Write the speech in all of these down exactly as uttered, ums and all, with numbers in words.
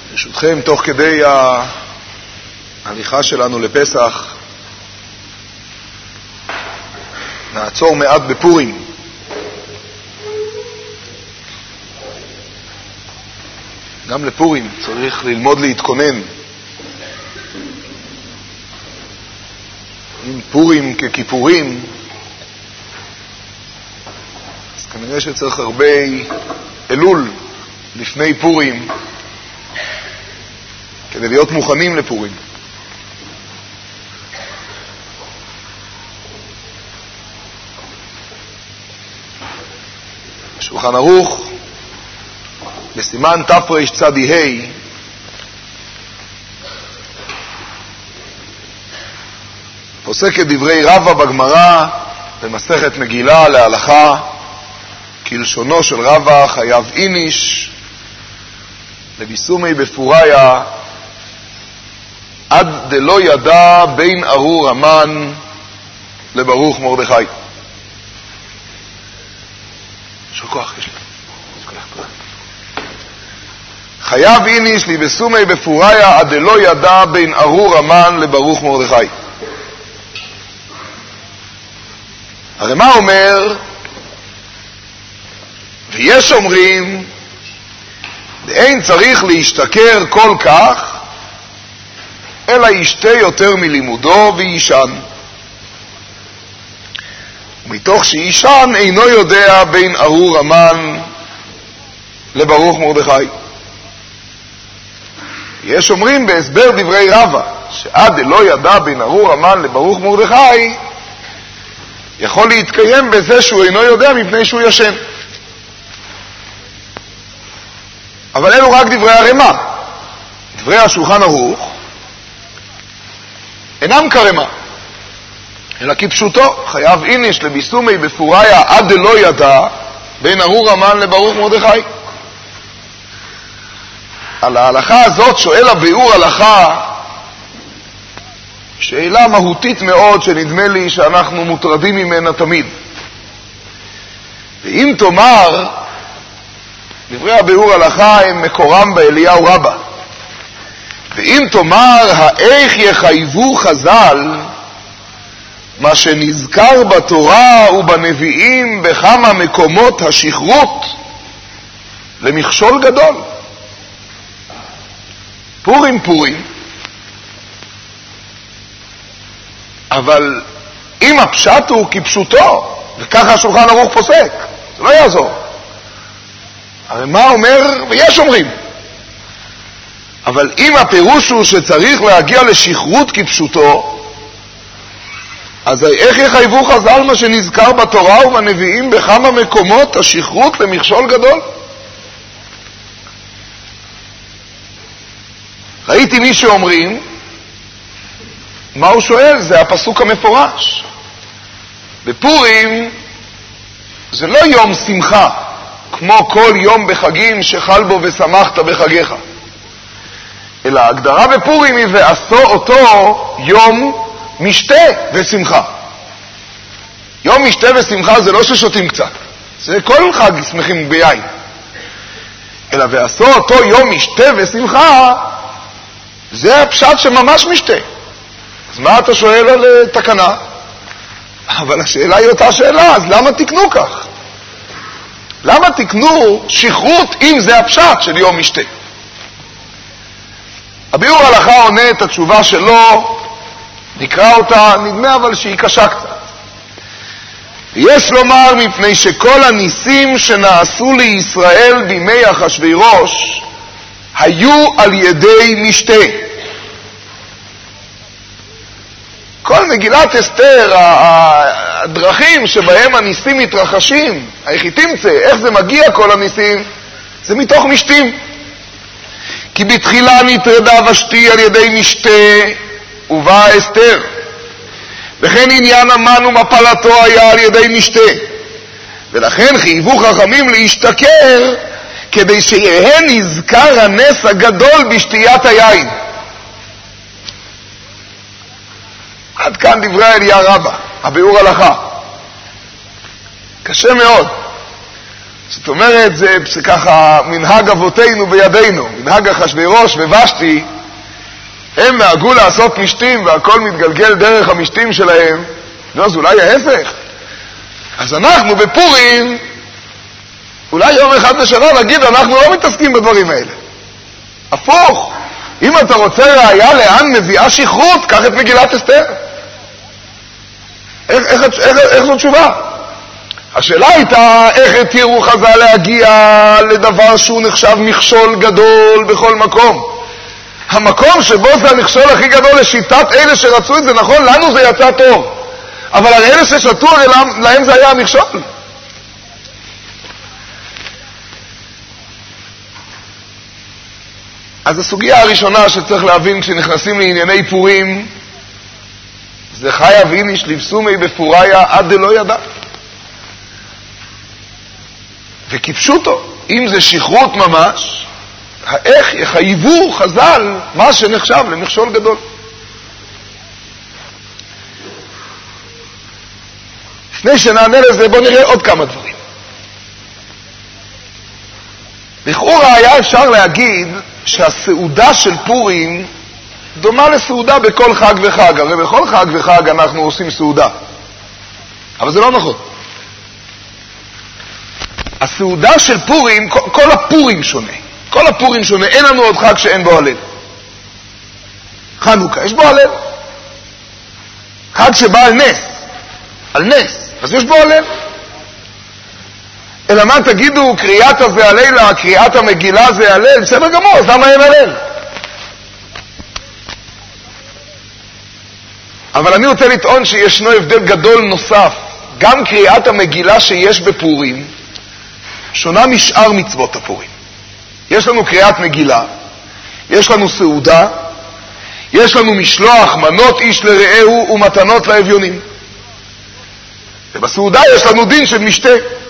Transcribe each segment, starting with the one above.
ברשותכם, תוך כדי ההליכה שלנו לפסח, נעצור מעט בפורים. גם לפורים צריך ללמוד להתכונן. אם פורים ככיפורים, אז כנראה שצריך הרבה אלול לפני פורים כדי להיות מוכנים לפורים. שולחן ערוך בסימן תרצ"ה פוסק את דברי רבא בגמרא במסכת מגילה להלכה, כלשונו של רבא: חייב איניש לביסומי בפוריה עד דלא ידע בין ארור המן לברוך מרדכי. של כוח יש לי. חייב איניש לביסומי בפוריה עד דלא ידע בין ארור המן לברוך מרדכי. הרי מה אומר? ויש אומרים ואין צריך להשתכר כל כך, אלא ישתה יותר מלימודו וישן. ומתוך שישן אינו יודע בין ארור המן לברוך מרדכי. יש אומרים בהסבר דברי רבא שעד לא ידע בין ארור המן לברוך מרדכי יכול להתקיים בזה שהוא אינו יודע מפני שהוא ישן. אבל אלו רק דברי הרמ"א. דברי השולחן ערוך אינם כרמ"א, אלא כפשוטו: חייב איניש לביסומי בפוריה עד דלא ידע בין ארור המן לברוך מרדכי. על ההלכה הזאת שואל הביאור הלכה שאלה מהותית מאוד שנדמה לי שאנחנו מוטרדים ממנה תמיד. ואם תאמר, דברי הביאור הלכה הם מקורם באליהו רבא, ואם תאמר האיך יחייבו חז"ל מה שנזכר בתורה ובנביאים בכמה מקומות השכרות למכשול גדול. פורים פורים, אבל אם הפשט הוא כפשוטו, וככה השולחן ערוך פוסק, זה לא יעזור. הרי מה אומר? ויש אומרים. אבל אם הפירוש הוא שצריך להגיע לשכרות כפשוטו, אז איך יחייבו חז"ל מה שנזכר בתורה ובנביאים בכמה מקומות השכרות למכשול גדול? ראיתי מי שאומרים, מה הוא שואל? זה הפסוק המפורש. בפורים זה לא יום שמחה, כמו כל יום בחגים שחל בו ושמחת בחגיך. אלא ההגדרה בפורים היא ועשו אותו יום משתה ושמחה. יום משתה ושמחה זה לא ששותים קצת, זה כל חג שמחים ביין. אלא ועשו אותו יום משתה ושמחה, זה הפשט שממש משתה. אז מה אתה שואל על תקנה? אבל השאלה היא אותה שאלה, אז למה תקנו כך? למה תקנו שכרות אם זה הפשט של יום משתה? הביאור הלכה עונה את התשובה שלו, נקרא אותה, נדמה אבל שהיא קשה קצת. יש לומר מפני שכל הניסים שנעשו לישראל בימי אחשוורוש היו על ידי משתה. כל מגילת אסתר, הדרכים שבהם הניסים מתרחשים, איך היא תמצא, איך זה מגיע כל הניסים, זה מתוך משתים. כי בתחילה נטרדה ושתי על ידי משתה ובאה אסתר, וכן עניין המן ומפלתו היה על ידי משתה, ולכן חייבו חכמים להשתכר כדי שיהיה נזכר הנס הגדול בשתיית היין. עד כאן דברי אליהו רבא, הביאור הלכה. קשה מאוד. זאת אומרת, זה, זה ככה מנהג אבותינו בידינו, מנהג אחשוורוש ובשתי, הם נהגו לעשות משתים והכל מתגלגל דרך המשתים שלהם. לא, אז אולי ההפך. אז אנחנו בפורים, אולי יום אחד בשנה נגיד, אנחנו לא מתעסקים בדברים האלה. הפוך, אם אתה רוצה ראיה לאן מביאה שכרות, קח את מגילת אסתר. איך, איך, איך, איך זו תשובה? השאלה הייתה איך התירו חז"ל להגיע לדבר שהוא נחשב מכשול גדול בכל מקום. המקום שבו זה המכשול הכי גדול לשיטת אלה שרצו את זה, נכון, לנו זה יצא טוב. אבל על אלה ששתו, להם זה היה המכשול. אז הסוגיה הראשונה שצריך להבין כשנכנסים לענייני פורים, זה חייב איניש לבסומי בפוריה עד דלא ידע. וכפשוטו, אם זה שכרות ממש, איך יחייבו חז"ל מה שנחשב למכשול גדול. לפני שנענה לזה, בואו נראה עוד כמה דברים. לכאורה היה אפשר להגיד שהסעודה של פורים דומה לסעודה בכל חג וחג. הרי בכל חג וחג אנחנו עושים סעודה. אבל זה לא נכון. הסעודה של פורים, כל הפורים שונה. כל הפורים שונה. אין לנו עוד חג שאין בו הלל. חנוכה, יש בו הלל. חג שבא על נס. על נס. אז יש בו הלל. אלא מה תגידו, קריאת הזה הלילה, קריאת המגילה זה הלל, בסדר גמור, אז למה אין הלל? אבל אני רוצה לטעון שישנו הבדל גדול נוסף. גם קריאת המגילה שיש בפורים, שונה משאר מצוות הפורים. יש לנו קריאת מגילה, יש לנו סעודה, יש לנו משלוח מנות איש לרעהו ומתנות לאביונים. ובסעודה יש לנו דין של משתה.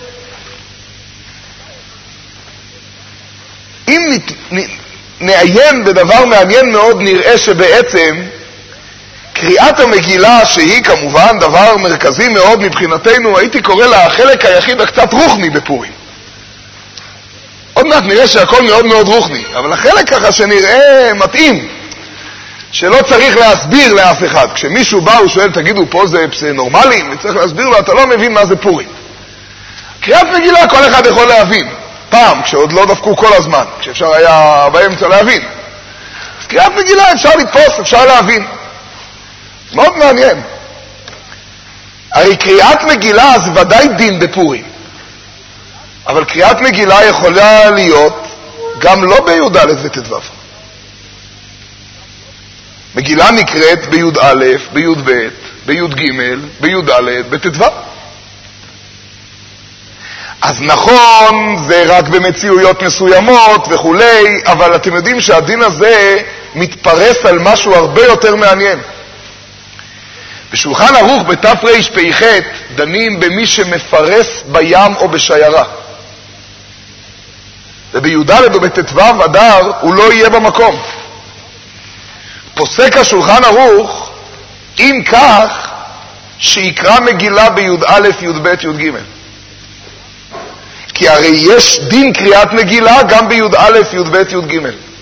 אם נעיין בדבר מעניין מאוד, נראה שבעצם קריאת המגילה, שהיא כמובן דבר מרכזי מאוד מבחינתנו, הייתי קורא לה החלק היחיד הקצת רוחני בפורים. עוד מעט נראה שהכל מאוד מאוד רוחני, אבל החלק ככה שנראה מתאים, שלא צריך להסביר לאף אחד. כשמישהו בא הוא שואל, תגידו, פה זה, זה נורמלי? וצריך להסביר לו, אתה לא מבין מה זה פורים. קריאת מגילה כל אחד יכול להבין. פעם, כשעוד לא דפקו כל הזמן, כשאפשר היה באמצע להבין. אז קריאת מגילה אפשר לתפוס, אפשר להבין. מאוד מעניין. הרי קריאת מגילה זה ודאי דין בפורים. אבל קריאת מגילה יכולה להיות גם לא בי"א וט"ו. מגילה נקראת בי"א, בי"ב, בי"ג, בי"ד, בט"ו. אז נכון, זה רק במציאויות מסוימות וכולי, אבל אתם יודעים שהדין הזה מתפרס על משהו הרבה יותר מעניין. בשולחן ערוך בתרפ"ח דנים במי שמפרס בים או בשיירה. ובי"ד או בט"ו אדר הוא לא יהיה במקום. פוסק השולחן ערוך, אם כך, שיקרא מגילה בי"א, י"ב, י"ג. כי הרי יש דין קריאת מגילה גם בי"א, י"ב, י"ג.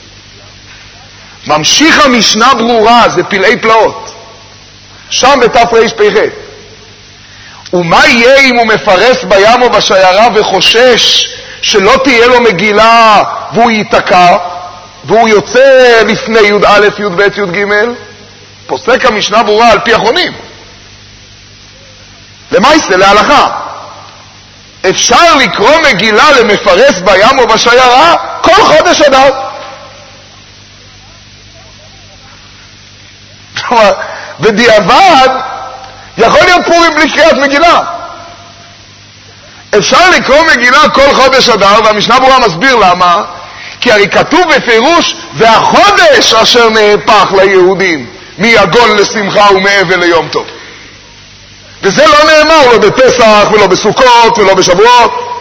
ממשיך המשנה ברורה, זה פלאי פלאות. שם בתרפ"ח. ומה יהיה אם הוא מפרס בים או בשיירה וחושש שלא תהיה לו מגילה והוא ייתקע, והוא יוצא לפני י"א, י"ב, י"ג? פוסק המשנה ברורה על פי אחרונים. למה יעשה? להלכה. אפשר לקרוא מגילה למפרס בים או בשיירה כל חודש אדר. בדיעבד יכול להיות פורים בלי קריאת מגילה. אפשר לקרוא מגילה כל חודש אדר, והמשנה ברורה מסביר למה. כי הרי כתוב בפירוש, והחודש אשר נהפך ליהודים מיגון לשמחה ומאבל ליום טוב. וזה לא נאמר לא בפסח ולא בסוכות ולא בשבועות.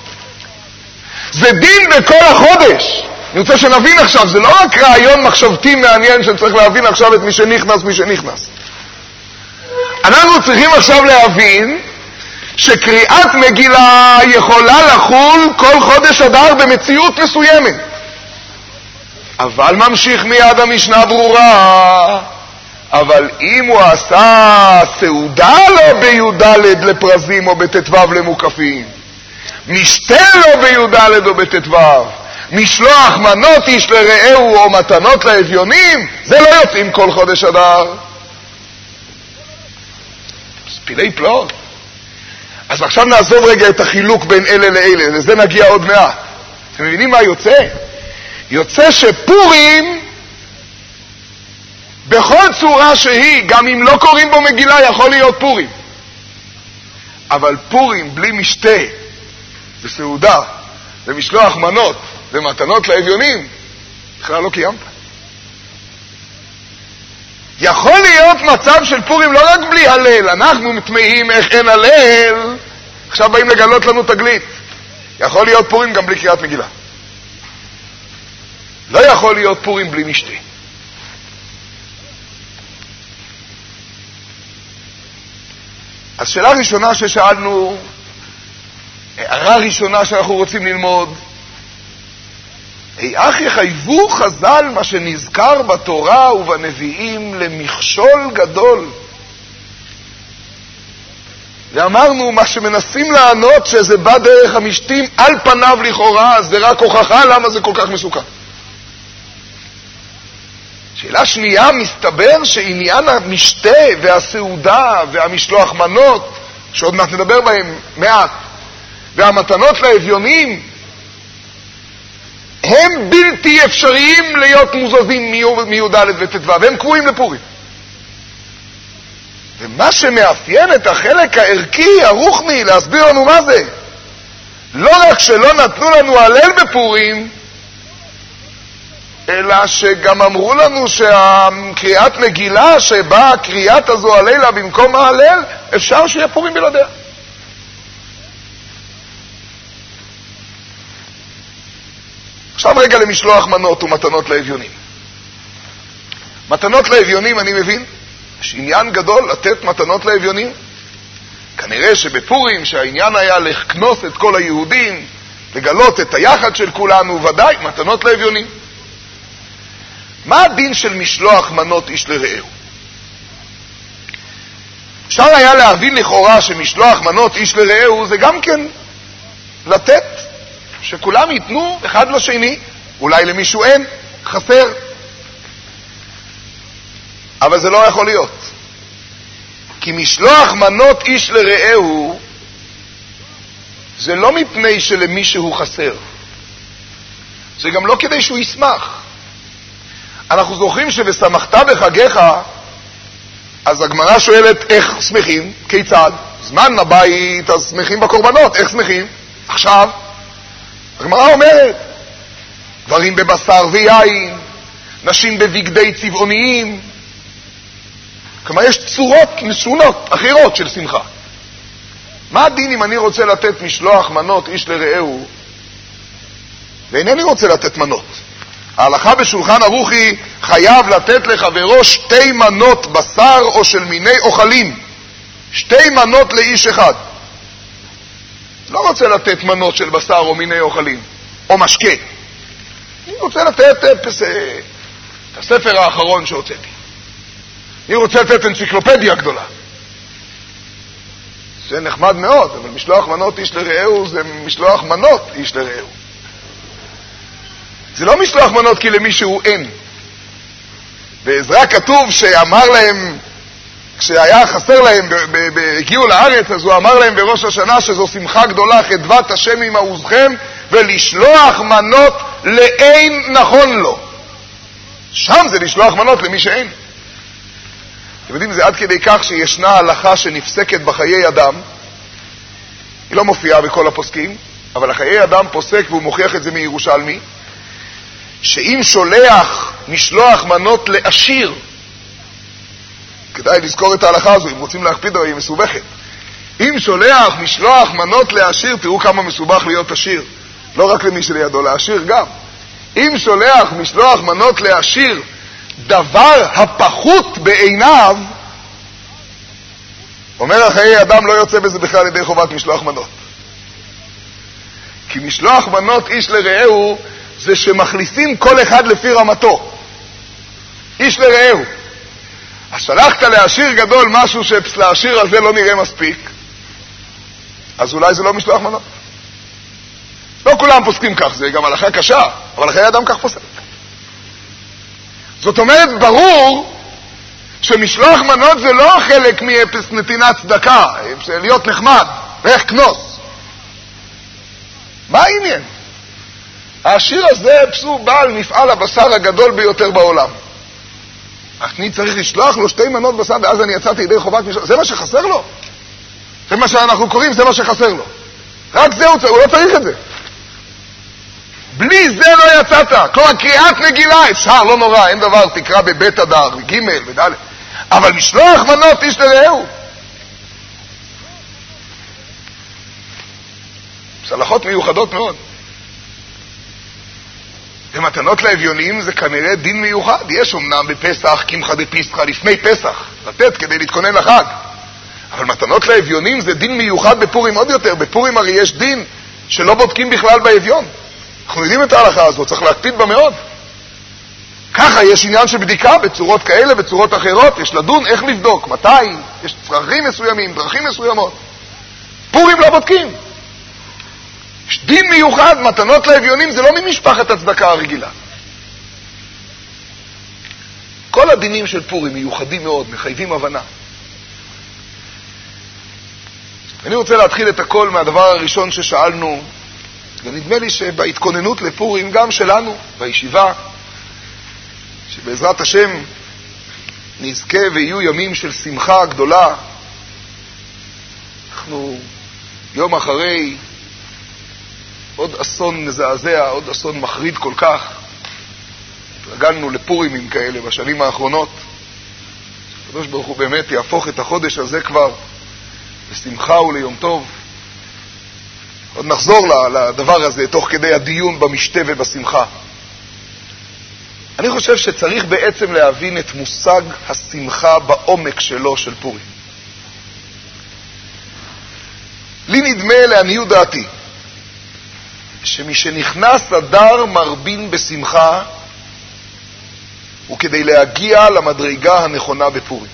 זה דין בכל החודש. אני רוצה שנבין עכשיו, זה לא רק רעיון מחשבתי מעניין שצריך להבין עכשיו את מי שנכנס, מי שנכנס. אנחנו צריכים עכשיו להבין שקריאת מגילה יכולה לחול כל חודש אדר במציאות מסוימת. אבל ממשיך מיד המשנה ברורה, אבל אם הוא עשה סעודה לו בי"ד לפרזים או בט"ו למוקפים, משתה לו בי"ד או בט"ו, משלוח מנות איש לרעהו או מתנות לאביונים, זה לא יוצאים כל חודש אדר. פילי פלאות. אז עכשיו נעזוב רגע את החילוק בין אלה לאלה, לזה נגיע עוד מעט. אתם מבינים מה יוצא? יוצא שפורים בכל צורה שהיא, גם אם לא קוראים בו מגילה, יכול להיות פורים. אבל פורים בלי משתה וסעודה ומשלוח מנות ומתנות לאביונים, בכלל לא קיימת. יכול להיות מצב של פורים לא רק בלי הלל, אנחנו מתמאים איך אין הלל, עכשיו באים לגלות לנו תגלית. יכול להיות פורים גם בלי קריאת מגילה. לא יכול להיות פורים בלי משתה. אז שאלה ראשונה ששאלנו, הערה ראשונה שאנחנו רוצים ללמוד, איך יחייבו חז"ל מה שנזכר בתורה ובנביאים למכשול גדול? ואמרנו, מה שמנסים לענות שזה בא דרך המשתים על פניו לכאורה, זה רק הוכחה למה זה כל כך מסוכן. שאלה שנייה, מסתבר שעניין המשתה והסעודה והמשלוח מנות, שעוד מעט נדבר בהם מעט, והמתנות לאביונים, הם בלתי אפשריים להיות מוזזים מי"ד וט"ו, והם קבועים לפורים. ומה שמאפיין את החלק הערכי, הרוחני, להסביר לנו מה זה, לא רק שלא נתנו לנו הלל בפורים, אלא שגם אמרו לנו שהקריאת מגילה שבה הקריאת הזו הלילה במקום ההלל, אפשר שיהיה פורים בלעדיה. עכשיו רגע למשלוח מנות ומתנות לאביונים. מתנות לאביונים, אני מבין, יש עניין גדול לתת מתנות לאביונים. כנראה שבפורים שהעניין היה לכנוס את כל היהודים, לגלות את היחד של כולנו, ודאי מתנות לאביונים. מה הדין של משלוח מנות איש לרעהו? אפשר היה להבין לכאורה שמשלוח מנות איש לרעהו זה גם כן לתת, שכולם ייתנו אחד לשני, אולי למישהו אין, חסר. אבל זה לא יכול להיות. כי משלוח מנות איש לרעהו זה לא מפני שלמישהו חסר. זה גם לא כדי שהוא ישמח. אנחנו זוכרים שבשמחת בחגיך, אז הגמרא שואלת איך שמחים, כיצד? זמן הבית, אז שמחים בקורבנות, איך שמחים? עכשיו, הגמרא אומרת, גברים בבשר ויין, נשים בבגדי צבעוניים, כלומר יש צורות משונות, אחרות של שמחה. מה הדין אם אני רוצה לתת משלוח מנות איש לרעהו, ואינני רוצה לתת מנות? ההלכה בשולחן ערוך היא חייב לתת לחברו שתי מנות בשר או של מיני אוכלים, שתי מנות לאיש אחד. לא רוצה לתת מנות של בשר או מיני אוכלים או משקה. אני רוצה לתת את הספר האחרון שהוצאתי. אני רוצה לתת אנציקלופדיה גדולה. זה נחמד מאוד, אבל משלוח מנות איש לרעהו זה משלוח מנות איש לרעהו. זה לא משלוח מנות כי למישהו אין. בעזרא כתוב שאמר להם, כשהיה חסר להם, הגיעו לארץ, אז הוא אמר להם בראש השנה שזו שמחה גדולה, חדוות השם עם מעוזכם, ולשלוח מנות לאין נכון לו. שם זה לשלוח מנות למי שאין. אתם יודעים, זה עד כדי כך שישנה הלכה שנפסקת בחיי אדם, היא לא מופיעה בכל הפוסקים, אבל החיי אדם פוסק והוא מוכיח את זה מירושלמי, שאם שולח משלוח מנות לעשיר, כדאי לזכור את ההלכה הזו, אם רוצים להקפיד בה, היא מסובכת. אם שולח משלוח מנות לעשיר, תראו כמה מסובך להיות עשיר. לא רק למי שלידו, לעשיר גם. אם שולח משלוח מנות לעשיר, דבר הפחות בעיניו, אומר החיי אדם לא יוצא בזה בכלל לידי חובת משלוח מנות. כי משלוח מנות איש לרעהו זה שמחליפים כל אחד לפי רמתו. איש לרעהו. אז שלחת לעשיר גדול משהו שלעשיר הזה לא נראה מספיק, אז אולי זה לא משלוח מנות. לא כולם פוסקים כך, זה גם הלכה קשה, אבל חיי אדם כך פוסק. זאת אומרת, ברור שמשלוח מנות זה לא חלק מנתינת צדקה, להיות נחמד, ואיך כנוס. מה העניין? העשיר הזה פסו בעל מפעל הבשר הגדול ביותר בעולם. אני צריך לשלוח לו שתי מנות בשר, ואז אני יצאתי ידי חובת משלוח. זה מה שחסר לו? זה מה שאנחנו קוראים, זה מה שחסר לו. רק זה, הוא לא צריך את זה. בלי זה לא יצאת. כלומר, קריאת מגילה, אפשר, לא נורא, אין דבר, תקרא בבית הדר, ג' וד'. אבל משלוח מנות איש לרעהו. סלחות מיוחדות מאוד. ומתנות לאביונים זה כנראה דין מיוחד. יש אומנם בפסח, קמחא דפסחא, לפני פסח, לתת כדי להתכונן לחג. אבל מתנות לאביונים זה דין מיוחד בפורים עוד יותר. בפורים הרי יש דין שלא בודקים בכלל באביון. אנחנו יודעים את ההלכה הזאת, צריך להקפיד בה מאוד. ככה יש עניין של בדיקה בצורות כאלה, בצורות אחרות. יש לדון איך לבדוק, מתי, יש צרכים מסוימים, דרכים מסוימות. פורים לא בודקים. יש דין מיוחד, מתנות לאביונים זה לא ממשפחת הצדקה הרגילה. כל הדינים של פורים מיוחדים מאוד, מחייבים הבנה. אני רוצה להתחיל את הכל מהדבר הראשון ששאלנו, ונדמה לי שבהתכוננות לפורים גם שלנו, בישיבה, שבעזרת השם נזכה ויהיו ימים של שמחה גדולה. אנחנו יום אחרי עוד אסון מזעזע, עוד אסון מחריד כל כך. התרגלנו לפורימים כאלה בשנים האחרונות. הקדוש ברוך הוא באמת יהפוך את החודש הזה כבר לשמחה וליום טוב. עוד נחזור לדבר הזה תוך כדי הדיון במשתה ובשמחה. אני חושב שצריך בעצם להבין את מושג השמחה בעומק שלו של פורים. לי נדמה לעניות דעתי שמשנכנס אדר מרבין בשמחה הוא כדי להגיע למדרגה הנכונה בפורים.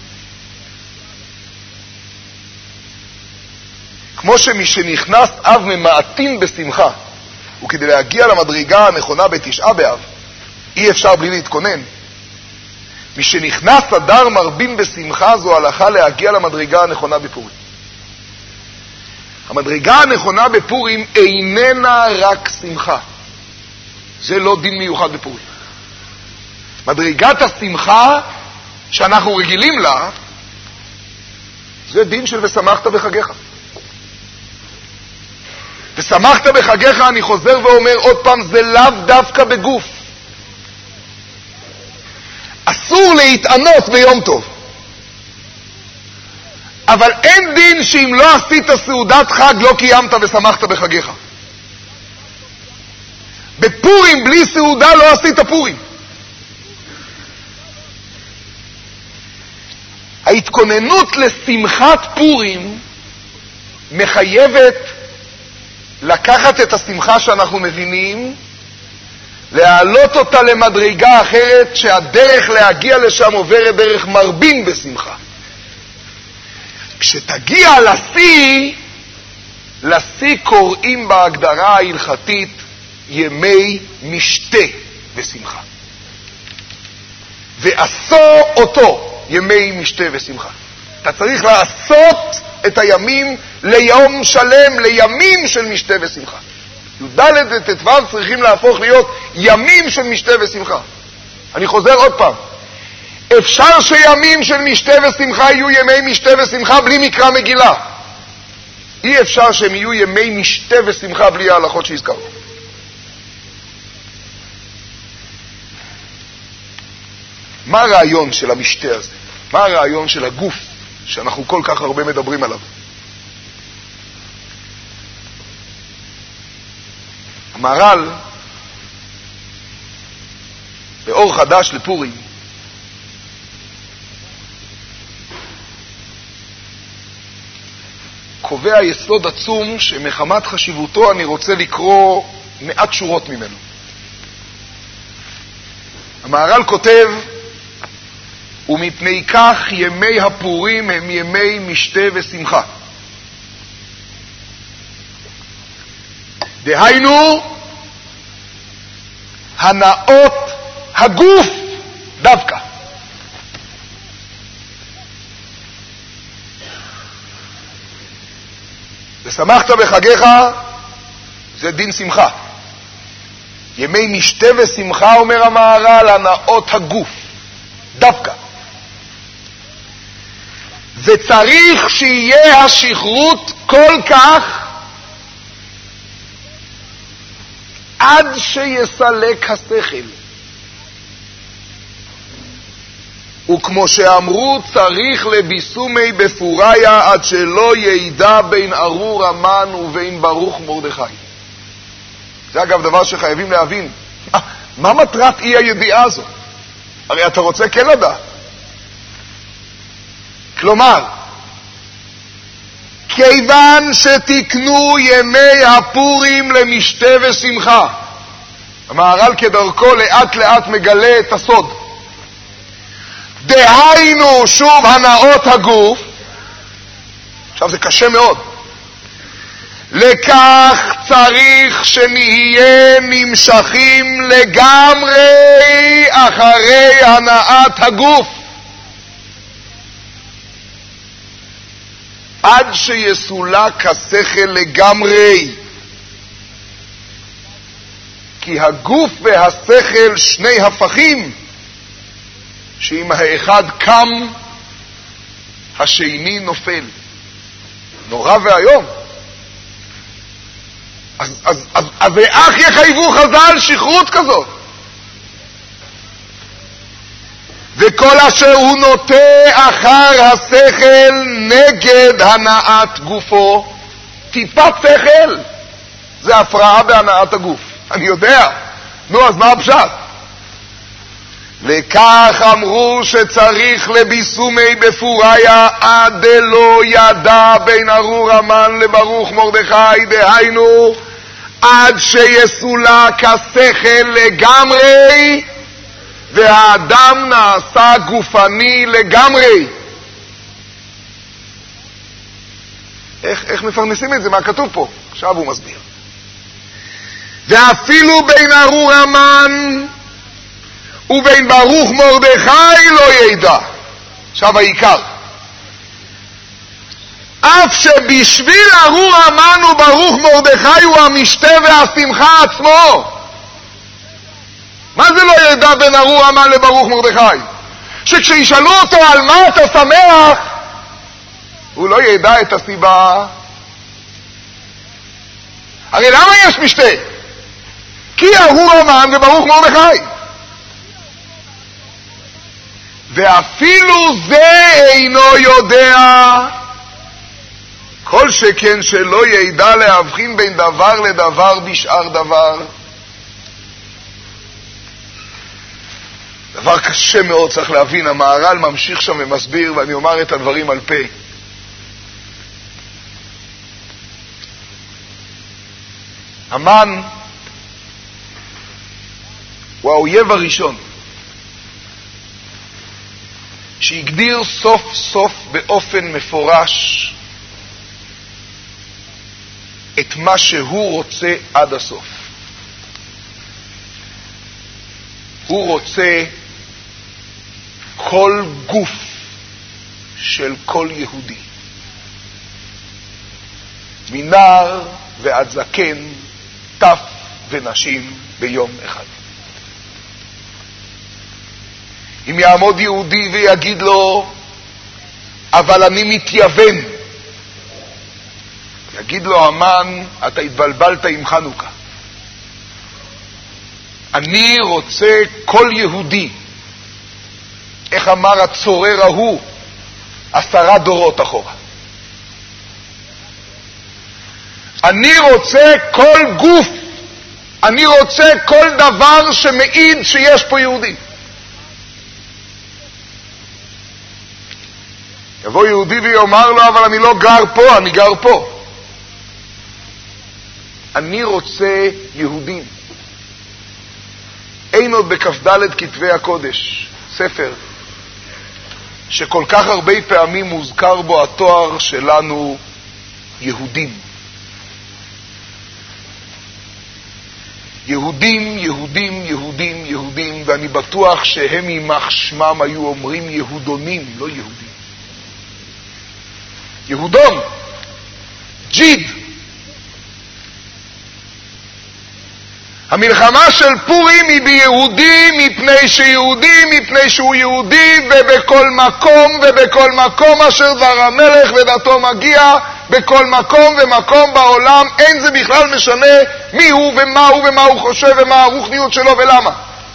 כמו שמשנכנס אב ממעטין בשמחה הוא כדי להגיע למדרגה הנכונה בתשעה באב, אי אפשר בלי להתכונן. משנכנס אדר מרבין בשמחה זו הלכה להגיע למדרגה הנכונה בפורים. המדרגה הנכונה בפורים איננה רק שמחה. זה לא דין מיוחד בפורים. מדרגת השמחה שאנחנו רגילים לה, זה דין של ושמחת בחגיך. ושמחת בחגיך, אני חוזר ואומר עוד פעם, זה לאו דווקא בגוף. אסור להתענות ביום טוב. אבל אין דין שאם לא עשית סעודת חג לא קיימת ושמחת בחגיך. בפורים בלי סעודה לא עשית פורים. ההתכוננות לשמחת פורים מחייבת לקחת את השמחה שאנחנו מבינים, להעלות אותה למדרגה אחרת שהדרך להגיע לשם עוברת דרך מרבין בשמחה. כשתגיע לשיא, לשיא קוראים בהגדרה ההלכתית ימי משתה בשמחה. ועשו אותו ימי משתה ושמחה. אתה צריך לעשות את הימים ליום שלם, לימים של משתה ושמחה. י"ד וט"ו צריכים להפוך להיות ימים של משתה ושמחה. אני חוזר עוד פעם. אפשר שימים של משתה ושמחה יהיו ימי משתה ושמחה בלי מקרא מגילה. אי אפשר שהם יהיו ימי משתה ושמחה בלי ההלכות שהזכרנו. מה הרעיון של המשתה הזה? מה הרעיון של הגוף שאנחנו כל כך הרבה מדברים עליו? המהר"ל באור חדש לפורים קובע יסוד עצום שמחמת חשיבותו אני רוצה לקרוא מעט שורות ממנו. המהר"ל כותב, ומפני כך ימי הפורים הם ימי משתה ושמחה. דהיינו, הנאות הגוף דווקא. ושמחת בחגיך, זה דין שמחה. ימי משתה ושמחה, אומר המהר"ל, הנאות הגוף דווקא. וצריך שיהיה השכרות כל כך עד שיסלק השכל. וכמו שאמרו, צריך לביסומי בפוריה עד שלא ידע בין ארור המן ובין ברוך מרדכי. זה אגב דבר שחייבים להבין. מה, מה מטרת אי הידיעה הזו? הרי אתה רוצה כן לדעת. כלומר, כיוון שתקנו ימי הפורים למשתה ושמחה, המהר"ל כדרכו לאט לאט מגלה את הסוד. דהיינו שוב הנאות הגוף, עכשיו זה קשה מאוד, לכך צריך שנהיה נמשכים לגמרי אחרי הנאת הגוף, עד שיסולק השכל לגמרי. כי הגוף והשכל שני הפכים, שאם האחד קם, השני נופל. נורא והיום. אז, אז, אז, אז איך יחייבו חז"ל שכרות כזאת? וכל אשר הוא נוטה אחר השכל נגד הנעת גופו, טיפת שכל, זה הפרעה בהנעת הגוף. אני יודע. נו, אז מה הפשט? לכך אמרו שצריך לביסומי בפוריה עד דלא ידע בין ארור המן לברוך מרדכי, דהיינו עד שיסולק השכל לגמרי והאדם נעשה גופני לגמרי. איך, איך מפרנסים את זה? מה כתוב פה? עכשיו הוא מסביר. ואפילו בין ארור המן ובין ברוך מרדכי לא ידע. עכשיו העיקר. אף שבשביל ארור המן וברוך מרדכי הוא המשתה והשמחה עצמו. מה זה לא ידע בין ארור המן לברוך מרדכי? שכשישאלו אותו על מה אתה שמח, הוא לא ידע את הסיבה. הרי למה יש משתה? כי ארור המן וברוך מרדכי. ואפילו זה אינו יודע, כל שכן שלא ידע להבחין בין דבר לדבר בשאר דבר. דבר קשה מאוד, צריך להבין. המהר"ל ממשיך שם ומסביר, ואני אומר את הדברים על פה. המן הוא האויב הראשון שהגדיר סוף סוף באופן מפורש את מה שהוא רוצה עד הסוף. הוא רוצה כל גוף של כל יהודי, מנער ועד זקן, טף ונשים ביום אחד. אם יעמוד יהודי ויגיד לו, אבל אני מתייוון, יגיד לו המן, אתה התבלבלת עם חנוכה. אני רוצה כל יהודי, איך אמר הצורר ההוא, עשרה דורות אחורה. אני רוצה כל גוף, אני רוצה כל דבר שמעיד שיש פה יהודי. יבוא יהודי ויאמר לו, אבל אני לא גר פה, אני גר פה. אני רוצה יהודים. אין עוד בכ"ד כתבי הקודש, ספר, שכל כך הרבה פעמים מוזכר בו התואר שלנו יהודים. יהודים, יהודים, יהודים, יהודים, ואני בטוח שהם יימח שמם היו אומרים יהודונים, לא יהודים. יהודון, ג'יד. המלחמה של פורים היא ביהודי, מפני שיהודי, מפני שהוא יהודי, ובכל מקום, ובכל מקום אשר דבר המלך ודתו מגיע, בכל מקום ומקום בעולם, אין זה בכלל משנה מי הוא ומה הוא ומה הוא חושב ומה הרוחניות שלו ולמה.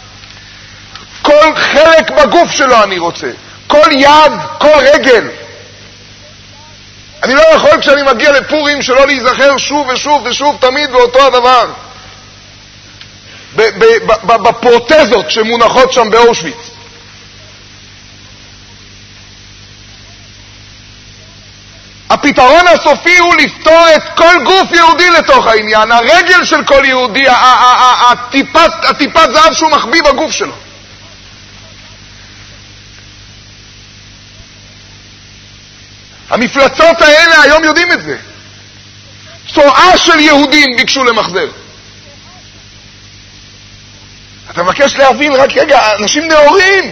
כל חלק בגוף שלו אני רוצה, כל יד, כל רגל. אני לא יכול כשאני מגיע לפורים שלא להיזכר שוב ושוב ושוב תמיד באותו הדבר. בפרוטזות שמונחות שם באושוויץ. הפתרון הסופי הוא לפתור את כל גוף יהודי לתוך העניין, הרגל של כל יהודי, הטיפת, הטיפת זהב שהוא מחביא בגוף שלו. המפלצות האלה היום יודעים את זה. צועה של יהודים ביקשו למחזר. אתה מבקש להבין, רק רגע, אנשים נאורים.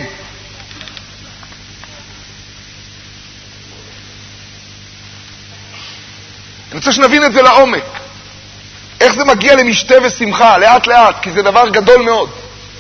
אני רוצה שנבין את זה לעומק. איך זה מגיע למשתה ושמחה, לאט לאט, כי זה דבר גדול מאוד.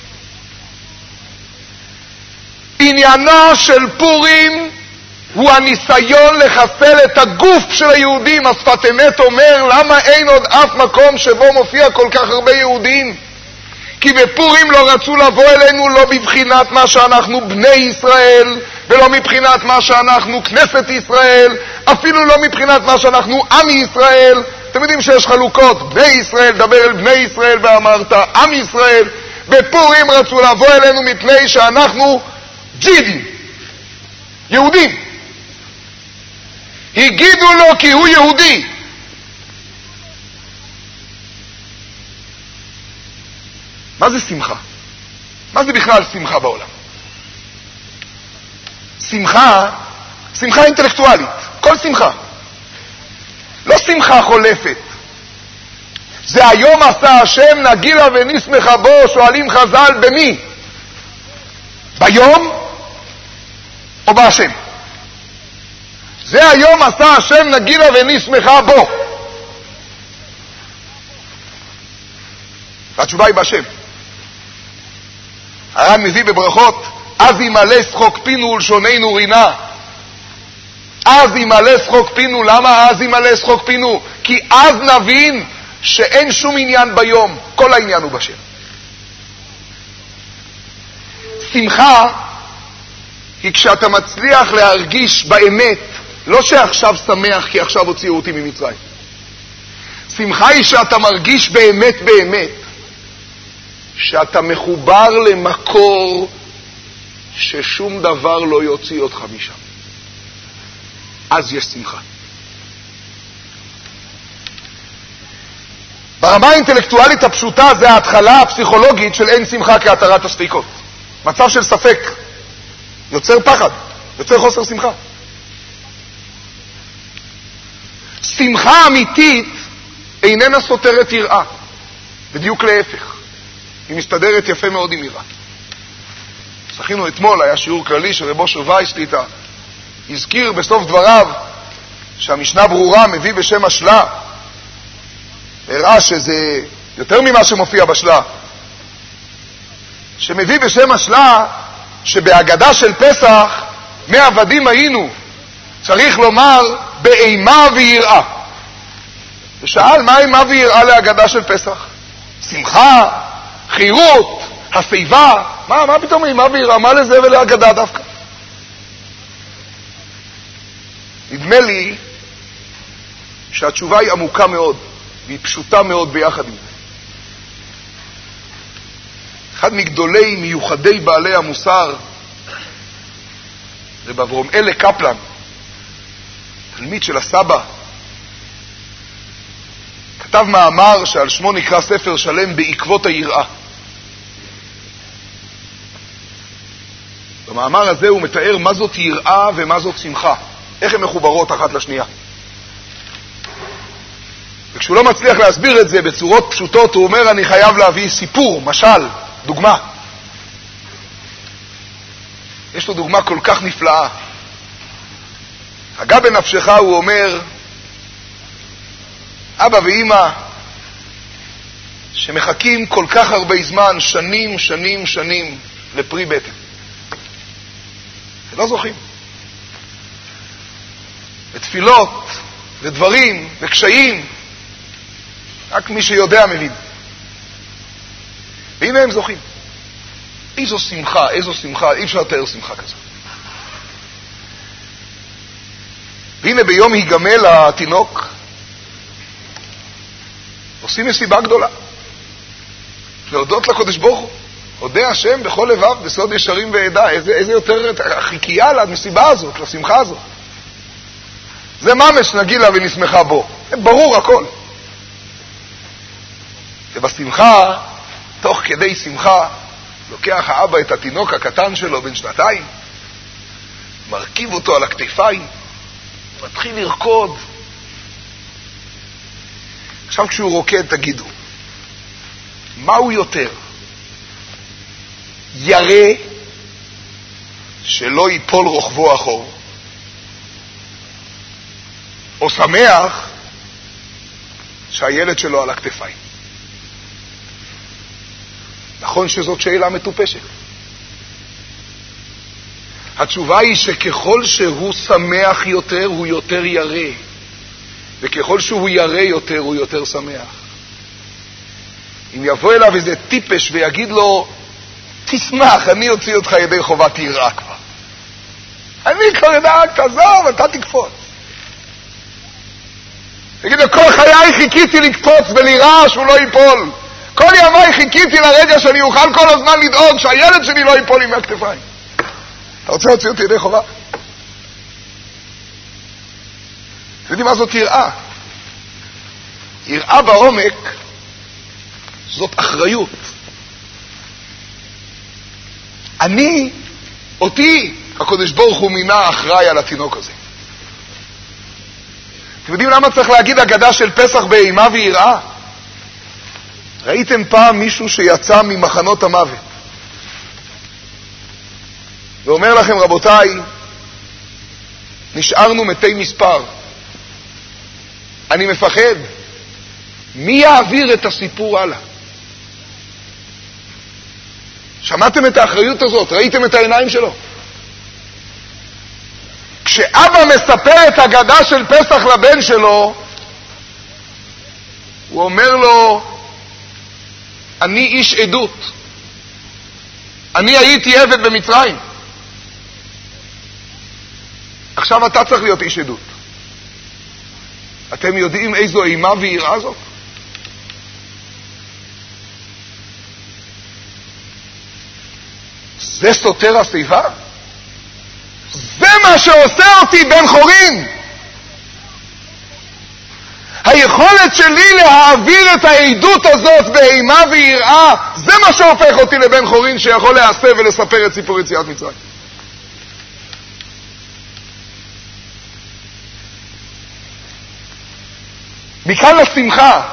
עניינה של פורים הוא הניסיון לחסל את הגוף של היהודים. השפת אמת אומר, למה אין עוד אף מקום שבו מופיע כל כך הרבה יהודים? כי בפורים לא רצו לבוא אלינו לא בבחינת מה שאנחנו בני ישראל, ולא מבחינת מה שאנחנו כנסת ישראל, אפילו לא מבחינת מה שאנחנו עם ישראל. אתם יודעים שיש חלוקות, בני ישראל, דבר אל בני ישראל ואמרת עם ישראל. בפורים רצו לבוא אלינו מפני שאנחנו ג'ידים, יהודים. הגידו לו כי הוא יהודי. מה זה שמחה? מה זה בכלל שמחה בעולם? שמחה, שמחה אינטלקטואלית, כל שמחה. לא שמחה חולפת. זה היום עשה השם נגילה ונשמחה בו, שואלים חז"ל, במי? ביום או בהשם? זה היום עשה השם נגילה ונשמחה בו. והתשובה היא בהשם. הר"ן מביא בברכות, אז ימלא שחוק פינו ולשוננו רינה. אז ימלא שחוק פינו. למה אז ימלא שחוק פינו? כי אז נבין שאין שום עניין ביום, כל העניין הוא בשם. שמחה היא כשאתה מצליח להרגיש באמת, לא שעכשיו שמח כי עכשיו הוציאו אותי ממצרים. שמחה היא שאתה מרגיש באמת באמת שאתה מחובר למקור ששום דבר לא יוציא אותך משם. אז יש שמחה. ברמה האינטלקטואלית הפשוטה זה ההתחלה הפסיכולוגית של אין שמחה כהתרת הספיקות. מצב של ספק יוצר פחד, יוצר חוסר שמחה. שמחה אמיתית איננה סותרת יראה, בדיוק להפך. היא מסתדרת יפה מאוד עם יראה. שכינו אתמול, היה שיעור כללי של רב אושר וייסליטה, הזכיר בסוף דבריו שהמשנה ברורה מביא בשם השלה, הראה שזה יותר ממה שמופיע בשלה, שמביא בשם השלה שבהגדה של פסח מעבדים היינו, צריך לומר באימה ויראה. ושאל מה אימה ויראה להגדה של פסח? שמחה, חירות, השיבה, מה, מה פתאום אימה ויראה? מה לזה ולהגדה דווקא? נדמה לי שהתשובה היא עמוקה מאוד והיא פשוטה מאוד ביחד עם זה. אחד מגדולי מיוחדי בעלי המוסר, רב אברהם אלה קפלן, תלמיד של הסבא, כתב מאמר שעל שמו נקרא ספר שלם, בעקבות היראה. במאמר הזה הוא מתאר מה זאת יראה ומה זאת שמחה, איך הן מחוברות אחת לשנייה. וכשהוא לא מצליח להסביר את זה בצורות פשוטות, הוא אומר, אני חייב להביא סיפור, משל, דוגמה. יש לו דוגמה כל כך נפלאה. הגע בנפשך, הוא אומר, אבא ואמא שמחכים כל כך הרבה זמן, שנים, שנים, שנים, לפרי בטן. ולא זוכים. ותפילות, ודברים, וקשיים, רק מי שיודע מבין. והנה הם זוכים. איזו שמחה, איזו שמחה, אי אפשר לתאר שמחה כזו. והנה ביום היגמל התינוק, עושים מסיבה גדולה. להודות לקדוש ברוך הוא. הודה השם בכל לבב, בסוד ישרים ועדה. איזה, איזה יותר חיקייה למסיבה הזאת, לשמחה הזאת. זה ממש נגילה ונשמחה בו. ברור הכל. ובשמחה, תוך כדי שמחה, לוקח האבא את התינוק הקטן שלו בן שנתיים, מרכיב אותו על הכתפיים, מתחיל לרקוד. עכשיו כשהוא רוקד, תגידו, מהו יותר? ירא שלא ייפול רוחבו אחור, או שמח שהילד שלו על הכתפיים? נכון שזאת שאלה מטופשת. התשובה היא שככל שהוא שמח יותר, הוא יותר ירא. וככל שהוא ירא יותר, הוא יותר שמח. אם יבוא אליו איזה טיפש ויגיד לו, תשמח, אני אוציא אותך ידי חובת יראה כבר. אני כבר יודע, תעזוב, אתה תקפוץ. תגיד לו, כל חיי חיכיתי לקפוץ וליראה שהוא לא ייפול. כל ימי חיכיתי לרגע שאני אוכל כל הזמן לדאוג שהילד שלי לא ייפול לי מהכתפיים. אתה רוצה להוציא אותי ידי חובה? אתם יודעים מה זאת יראה? יראה בעומק זאת אחריות. אני, אותי, הקדוש ברוך הוא מינה אחראי על התינוק הזה. אתם יודעים למה צריך להגיד אגדה של פסח באימה ויראה? ראיתם פעם מישהו שיצא ממחנות המוות ואומר לכם, רבותיי, נשארנו מתי מספר, אני מפחד, מי יעביר את הסיפור הלאה? שמעתם את האחריות הזאת? ראיתם את העיניים שלו? כשאבא מספר את הגדה של פסח לבן שלו, הוא אומר לו, אני איש עדות. אני הייתי עבד במצרים. עכשיו אתה צריך להיות איש עדות. אתם יודעים איזו אימה ויראה זאת? זה סותר השיבה? זה מה שעושה אותי בן חורין. היכולת שלי להעביר את העדות הזאת באימה ויראה, זה מה שהופך אותי לבן חורין שיכול להסב ולספר את סיפור יציאת מצרים. מכאן לשמחה.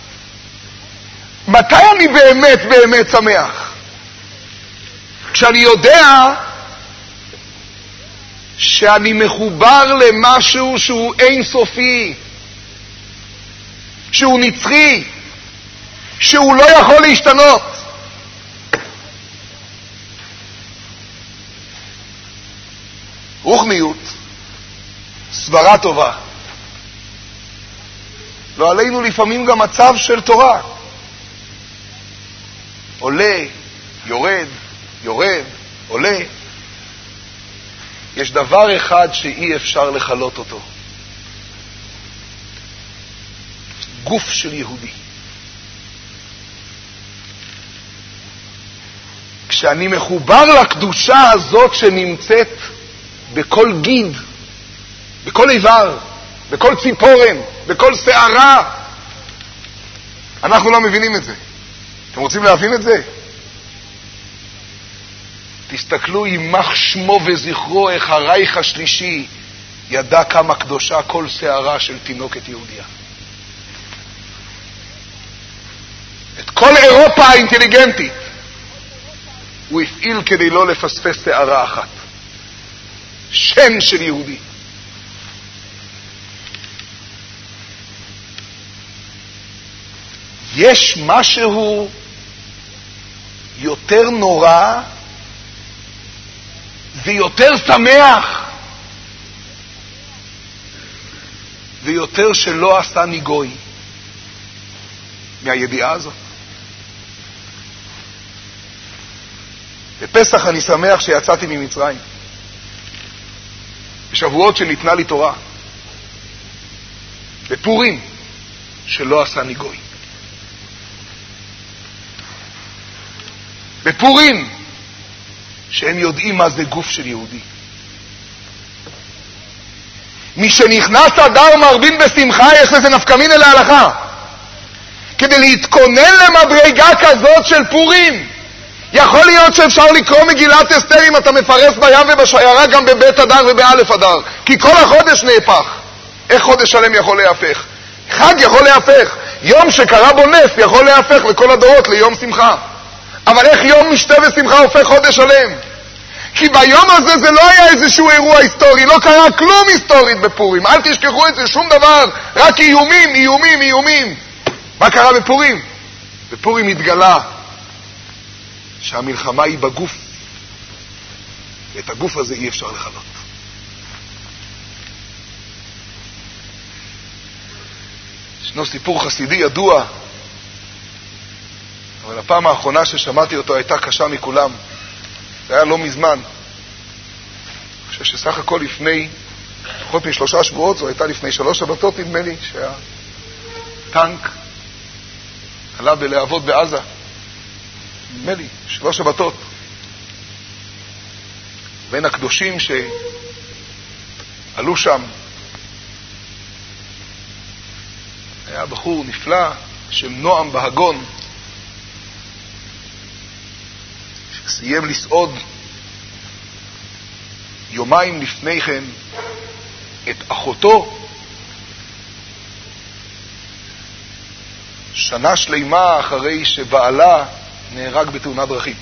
מתי אני באמת באמת שמח? כשאני יודע שאני מחובר למשהו שהוא אינסופי, שהוא נצחי, שהוא לא יכול להשתנות. רוחניות, סברה טובה. לא עלינו לפעמים גם מצב של תורה. עולה, יורד, יורד, עולה. יש דבר אחד שאי אפשר לחלות אותו. גוף של יהודי. כשאני מחובר לקדושה הזאת שנמצאת בכל גיד, בכל איבר, בכל ציפורן, בכל שערה. אנחנו לא מבינים את זה. אתם רוצים להבין את זה? תסתכלו, יימח שמו וזכרו, איך הרייך השלישי ידע כמה קדושה כל שערה של תינוקת יהודיה. את כל אירופה האינטליגנטית הוא הפעיל כדי לא לפספס שערה אחת. שם של יהודי. יש משהו יותר נורא ויותר שמח ויותר שלא עשה ניגוי מהידיעה הזאת. בפסח אני שמח שיצאתי ממצרים. בשבועות שניתנה לי תורה. בפורים שלא עשה ניגוי. בפורים שהם יודעים מה זה גוף של יהודי. מי שנכנס אדר מרבין בשמחה, יש לזה נפקמין אל ההלכה. כדי להתכונן למדרגה כזאת של פורים, יכול להיות שאפשר לקרוא מגילת אסתר אם אתה מפרס בים ובשיירה גם בבית אדר ובאלף אדר, כי כל החודש נהפך. איך חודש שלם יכול להפך? חג יכול להפך. יום שקרה בו נס יכול להפך לכל הדורות ליום שמחה. אבל איך יום משתה ושמחה הופך חודש שלם? כי ביום הזה זה לא היה איזשהו אירוע היסטורי, לא קרה כלום היסטורית בפורים. אל תשכחו את זה, שום דבר, רק איומים, איומים, איומים. מה קרה בפורים? בפורים התגלה שהמלחמה היא בגוף, ואת הגוף הזה אי אפשר לחלות. ישנו סיפור חסידי ידוע, אבל הפעם האחרונה ששמעתי אותו הייתה קשה מכולם. זה היה לא מזמן. אני חושב שסך הכל לפני פחות משלושה שבועות, זו הייתה לפני שלוש שבתות, נדמה לי, שהטנק עלה בלהבות בעזה. נדמה לי, שלוש שבתות. בין הקדושים שעלו שם, היה בחור נפלא, שם נועם בהגון, שסיים לסעוד יומיים לפני כן את אחותו, שנה שלמה אחרי שבעלה נהרג בתאונת דרכים.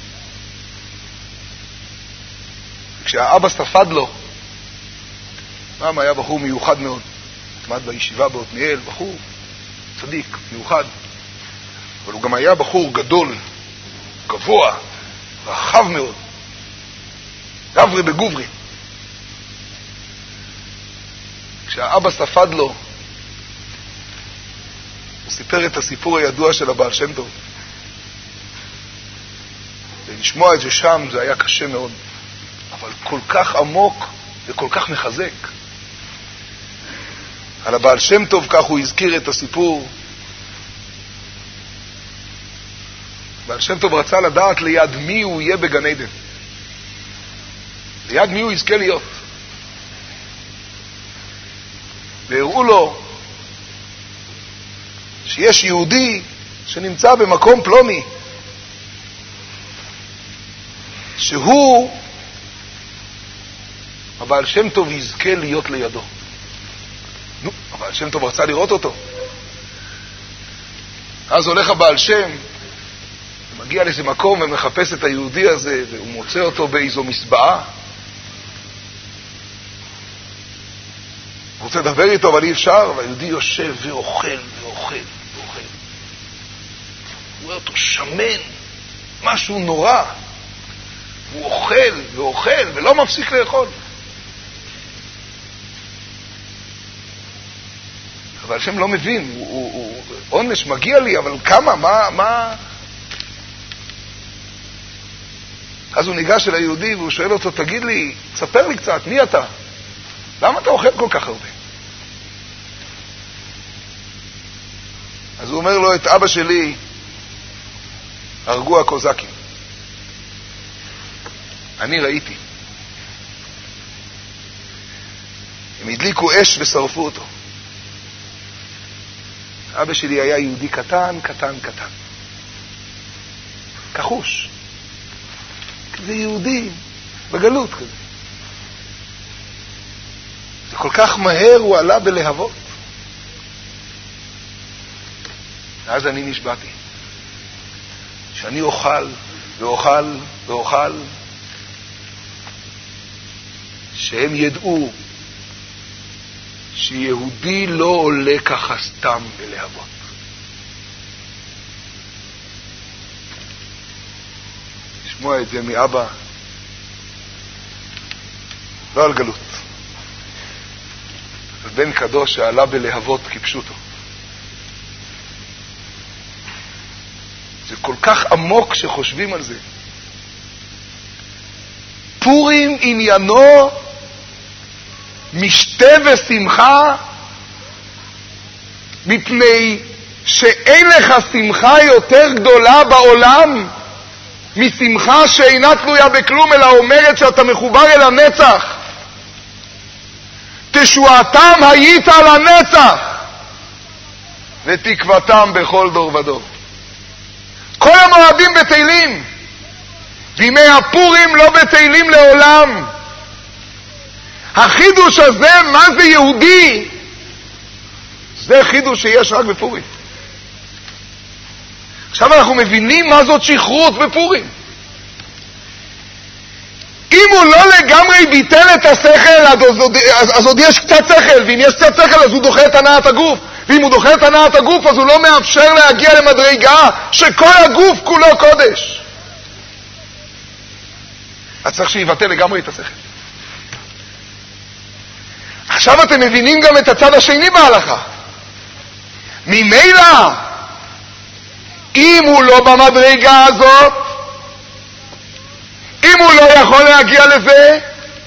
כשהאבא ספד לו, נועם היה בחור מיוחד מאוד, עמד בישיבה בעתניאל, בחור צדיק, מיוחד, אבל הוא גם היה בחור גדול, גבוה, רחב מאוד, גברי בגוברי. כשהאבא ספד לו, הוא סיפר את הסיפור הידוע של הבעל שם טוב. ולשמוע את זה שם זה היה קשה מאוד, אבל כל כך עמוק וכל כך מחזק. על הבעל שם טוב כך הוא הזכיר את הסיפור. הבעל שם טוב רצה לדעת ליד מי הוא יהיה בגן עדן. ליד מי הוא יזכה להיות. והראו לו שיש יהודי שנמצא במקום פלוני, שהוא, הבעל שם טוב יזכה להיות לידו. נו, הבעל שם טוב רצה לראות אותו. אז הולך הבעל שם, מגיע לאיזה מקום ומחפש את היהודי הזה, והוא מוצא אותו באיזו מסבעה. הוא רוצה לדבר איתו, אבל אי אפשר, והיהודי יושב ואוכל ואוכל ואוכל. הוא רואה אותו שמן, משהו נורא. הוא אוכל ואוכל ולא מפסיק לאכול. אבל השם לא מבין, הוא, הוא, הוא, עונש מגיע לי, אבל כמה, מה, מה? אז הוא ניגש אל היהודי והוא שואל אותו, תגיד לי, תספר לי קצת, מי אתה? למה אתה אוכל כל כך הרבה? אז הוא אומר לו, את אבא שלי הרגו הקוזקים. אני ראיתי. הם הדליקו אש ושרפו אותו. אבא שלי היה יהודי קטן, קטן, קטן. כחוש. כזה יהודי, בגלות כזה. וכל כך מהר הוא עלה בלהבות. ואז אני נשבעתי. שאני אוכל, ואוכל, ואוכל, שהם ידעו שיהודי לא עולה ככה סתם בלהבות. לשמוע את זה מאבא, לא על גלות. אז בן קדוש שעלה בלהבות כפשוטו. זה כל כך עמוק שחושבים על זה. פורים עניינו משתה ושמחה, מפני שאין לך שמחה יותר גדולה בעולם משמחה שאינה תלויה בכלום, אלא אומרת שאתה מחובר אל הנצח. תשועתם היית על הנצח ותקוותם בכל דור ודור. כל המועדים בטלים, בימי הפורים לא בטלים לעולם. החידוש הזה, מה זה יהודי? זה חידוש שיש רק בפורים. עכשיו אנחנו מבינים מה זאת שכרות בפורים. אם הוא לא לגמרי ביטל את השכל, אז עוד, אז, אז עוד יש קצת שכל, ואם יש קצת שכל אז הוא דוחה את הנעת הגוף, ואם הוא דוחה את הנעת הגוף אז הוא לא מאפשר להגיע למדרגה שכל הגוף כולו קודש. אז צריך שיבטל לגמרי את השכל. עכשיו אתם מבינים גם את הצד השני בהלכה. ממילא, אם הוא לא במדרגה הזאת, אם הוא לא יכול להגיע לזה,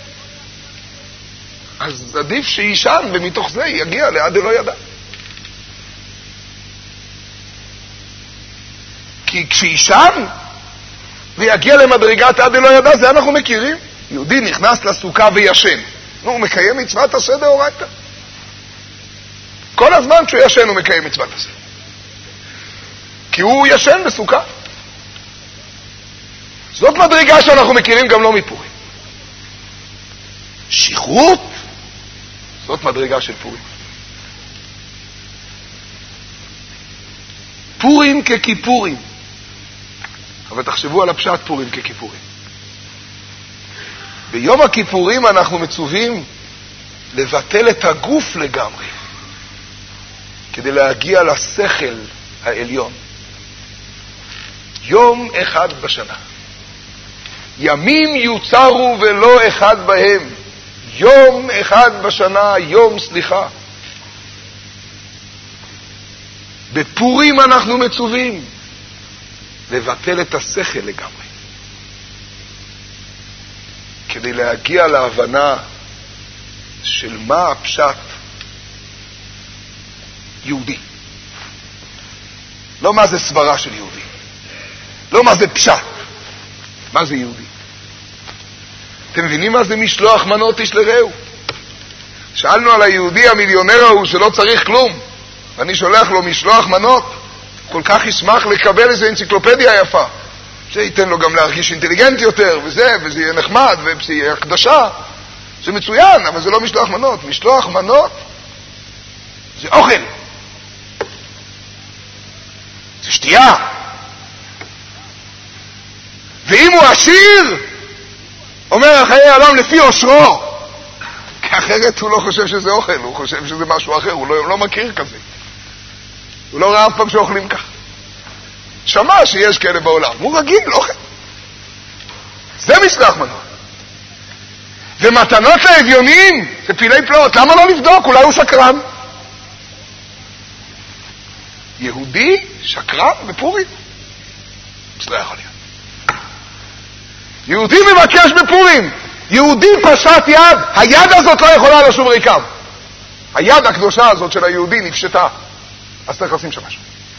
אז עדיף שישן ומתוך זה יגיע לעד אלא ידע. כי כשישן ויגיע למדרגת עד אלא ידע, זה אנחנו מכירים. יהודי נכנס לסוכה וישן. נו, הוא מקיים מצוות עשה דאורייתא. כל הזמן שהוא ישן הוא מקיים מצוות עשה. כי הוא ישן בסוכה. זאת מדרגה שאנחנו מכירים גם לא מפורים. שכרות, זאת מדרגה של פורים. פורים ככיפורים. אבל תחשבו על הפשט פורים ככיפורים. ביום הכיפורים אנחנו מצווים לבטל את הגוף לגמרי, כדי להגיע לשכל העליון. יום אחד בשנה. ימים יוצרו ולא אחד בהם. יום אחד בשנה, יום סליחה. בפורים אנחנו מצווים לבטל את השכל לגמרי, כדי להגיע להבנה של מה הפשט יהודי. לא מה זה סברה של יהודי. לא מה זה פשט. מה זה יהודי? אתם מבינים מה זה משלוח מנות איש לרעהו? שאלנו על היהודי המיליונר ההוא שלא צריך כלום, ואני שולח לו משלוח מנות, כל כך ישמח לקבל איזו אנציקלופדיה יפה, שייתן לו גם להרגיש אינטליגנט יותר, וזה, וזה יהיה נחמד, וזה יהיה הקדשה. זה מצוין, אבל זה לא משלוח מנות. משלוח מנות זה אוכל. זה שתייה. ואם הוא עשיר, אומר חיי העולם לפי עושרו, כי אחרת הוא לא חושב שזה אוכל, הוא חושב שזה משהו אחר, הוא לא, הוא לא מכיר כזה. הוא לא ראה אף פעם שאוכלים כך. שמע שיש כאלה בעולם, הוא רגיל, אוכל. זה משלח מנות. ומתנות לאביונים, זה פילי פלאות, למה לא לבדוק? אולי הוא שקרן. יהודי שקרן בפורים? זה לא יכול להיות. יהודי מבקש בפורים, יהודי פשט יד, היד הזאת לא יכולה לשוב ריקם. היד הקדושה הזאת של היהודי נפשטה, אז צריך לשים שם משהו.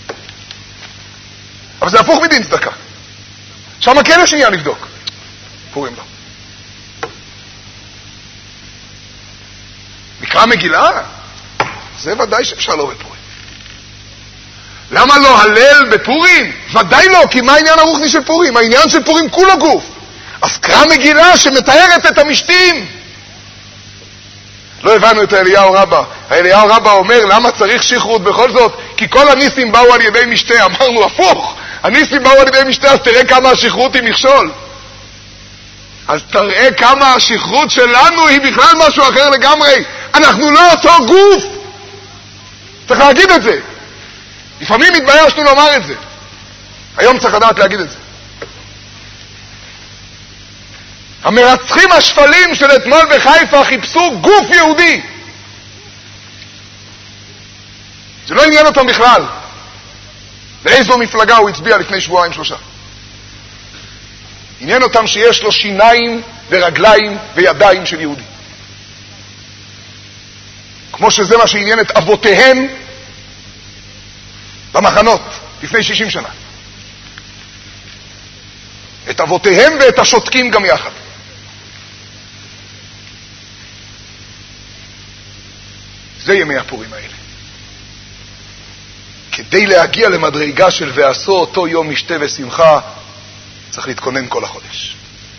אבל זה הפוך מדין צדקה. שם כן יש עניין לבדוק. פורים לא. מקרא מגילה, זה ודאי שאפשר לא בפורים. למה לא הלל בפורים? ודאי לא, כי מה העניין הרוחני של פורים? העניין של פורים כולו גוף. אז קרא מגילה שמתארת את המשתים. לא הבנו את אליהו רבא. אליהו רבא אומר, למה צריך שכרות בכל זאת? כי כל הניסים באו על ידי משתה. אמרנו, הפוך. הניסים באו על ידי משתה, אז תראה כמה השכרות היא מכשול. אז תראה כמה השכרות שלנו היא בכלל משהו אחר לגמרי. אנחנו לא אותו גוף. צריך להגיד את זה. לפעמים התביישנו לומר את זה. היום צריך לדעת להגיד את זה. המרצחים השפלים של אתמול בחיפה חיפשו גוף יהודי. זה לא עניין אותם בכלל. לאיזו מפלגה הוא הצביע לפני שבועיים שלושה. עניין אותם שיש לו שיניים ורגליים וידיים של יהודי. כמו שזה מה שעניין את אבותיהם במחנות לפני שישים שנה. את אבותיהם ואת השותקים גם יחד. זה ימי הפורים האלה. כדי להגיע למדרגה של ועשו אותו יום משתה ושמחה, צריך להתכונן כל החודש.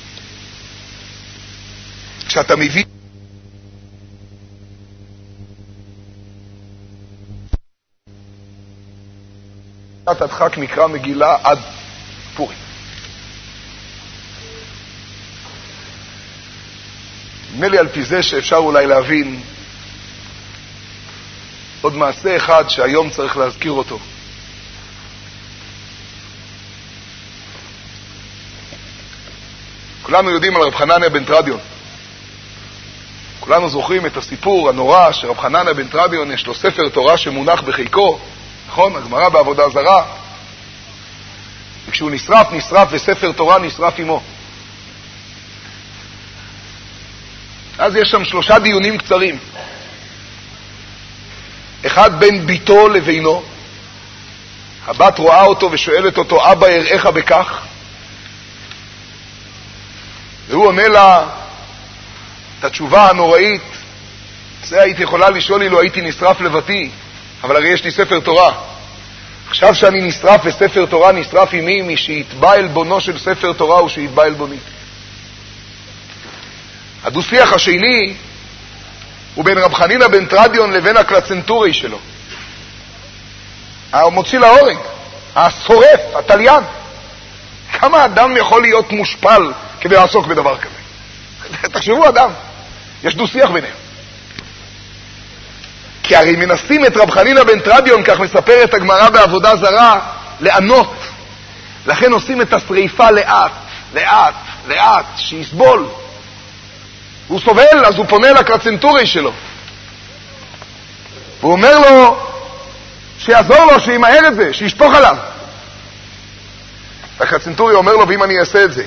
כשאתה מביא תדחק מקרא מגילה עד פורים. נדמה לי על פי זה שאפשר אולי להבין עוד מעשה אחד שהיום צריך להזכיר אותו. כולנו יודעים על רב חנניה בן תרדיון. כולנו זוכרים את הסיפור הנורא שרב חנניה בן תרדיון יש לו ספר תורה שמונח בחיקו, נכון? הגמרא בעבודה זרה. וכשהוא נשרף, נשרף, וספר תורה נשרף עמו. אז יש שם שלושה דיונים קצרים. אחד בין ביתו לבינו. הבת רואה אותו ושואלת אותו, אבא יראיך בכך? והוא עונה לה את התשובה הנוראית, זה הייתי יכולה לשאול לי, לא הייתי נשרף לבתי, אבל הרי יש לי ספר תורה. עכשיו שאני נשרף וספר תורה נשרף עמי, מי שיתבע אל בונו של ספר תורה הוא שיתבע אל בוני. הדו-שיח השני הוא בין רב חנינא בן תרדיון לבין הקלצנטורי שלו. המוציא להורג, השורף, התליין. כמה אדם יכול להיות מושפל כדי לעסוק בדבר כזה? תחשבו אדם, יש דו-שיח ביניהם. כי הרי מנסים את רב חנינא בן תרדיון, כך מספרת הגמרא בעבודה זרה, לענות. לכן עושים את השריפה לאט, לאט, לאט, שיסבול. הוא סובל, אז הוא פונה לקלצנטורי שלו. הוא אומר לו שיעזור לו, שימהר את זה, שישפוך עליו. הקלצנטורי אומר לו, ואם אני אעשה את זה,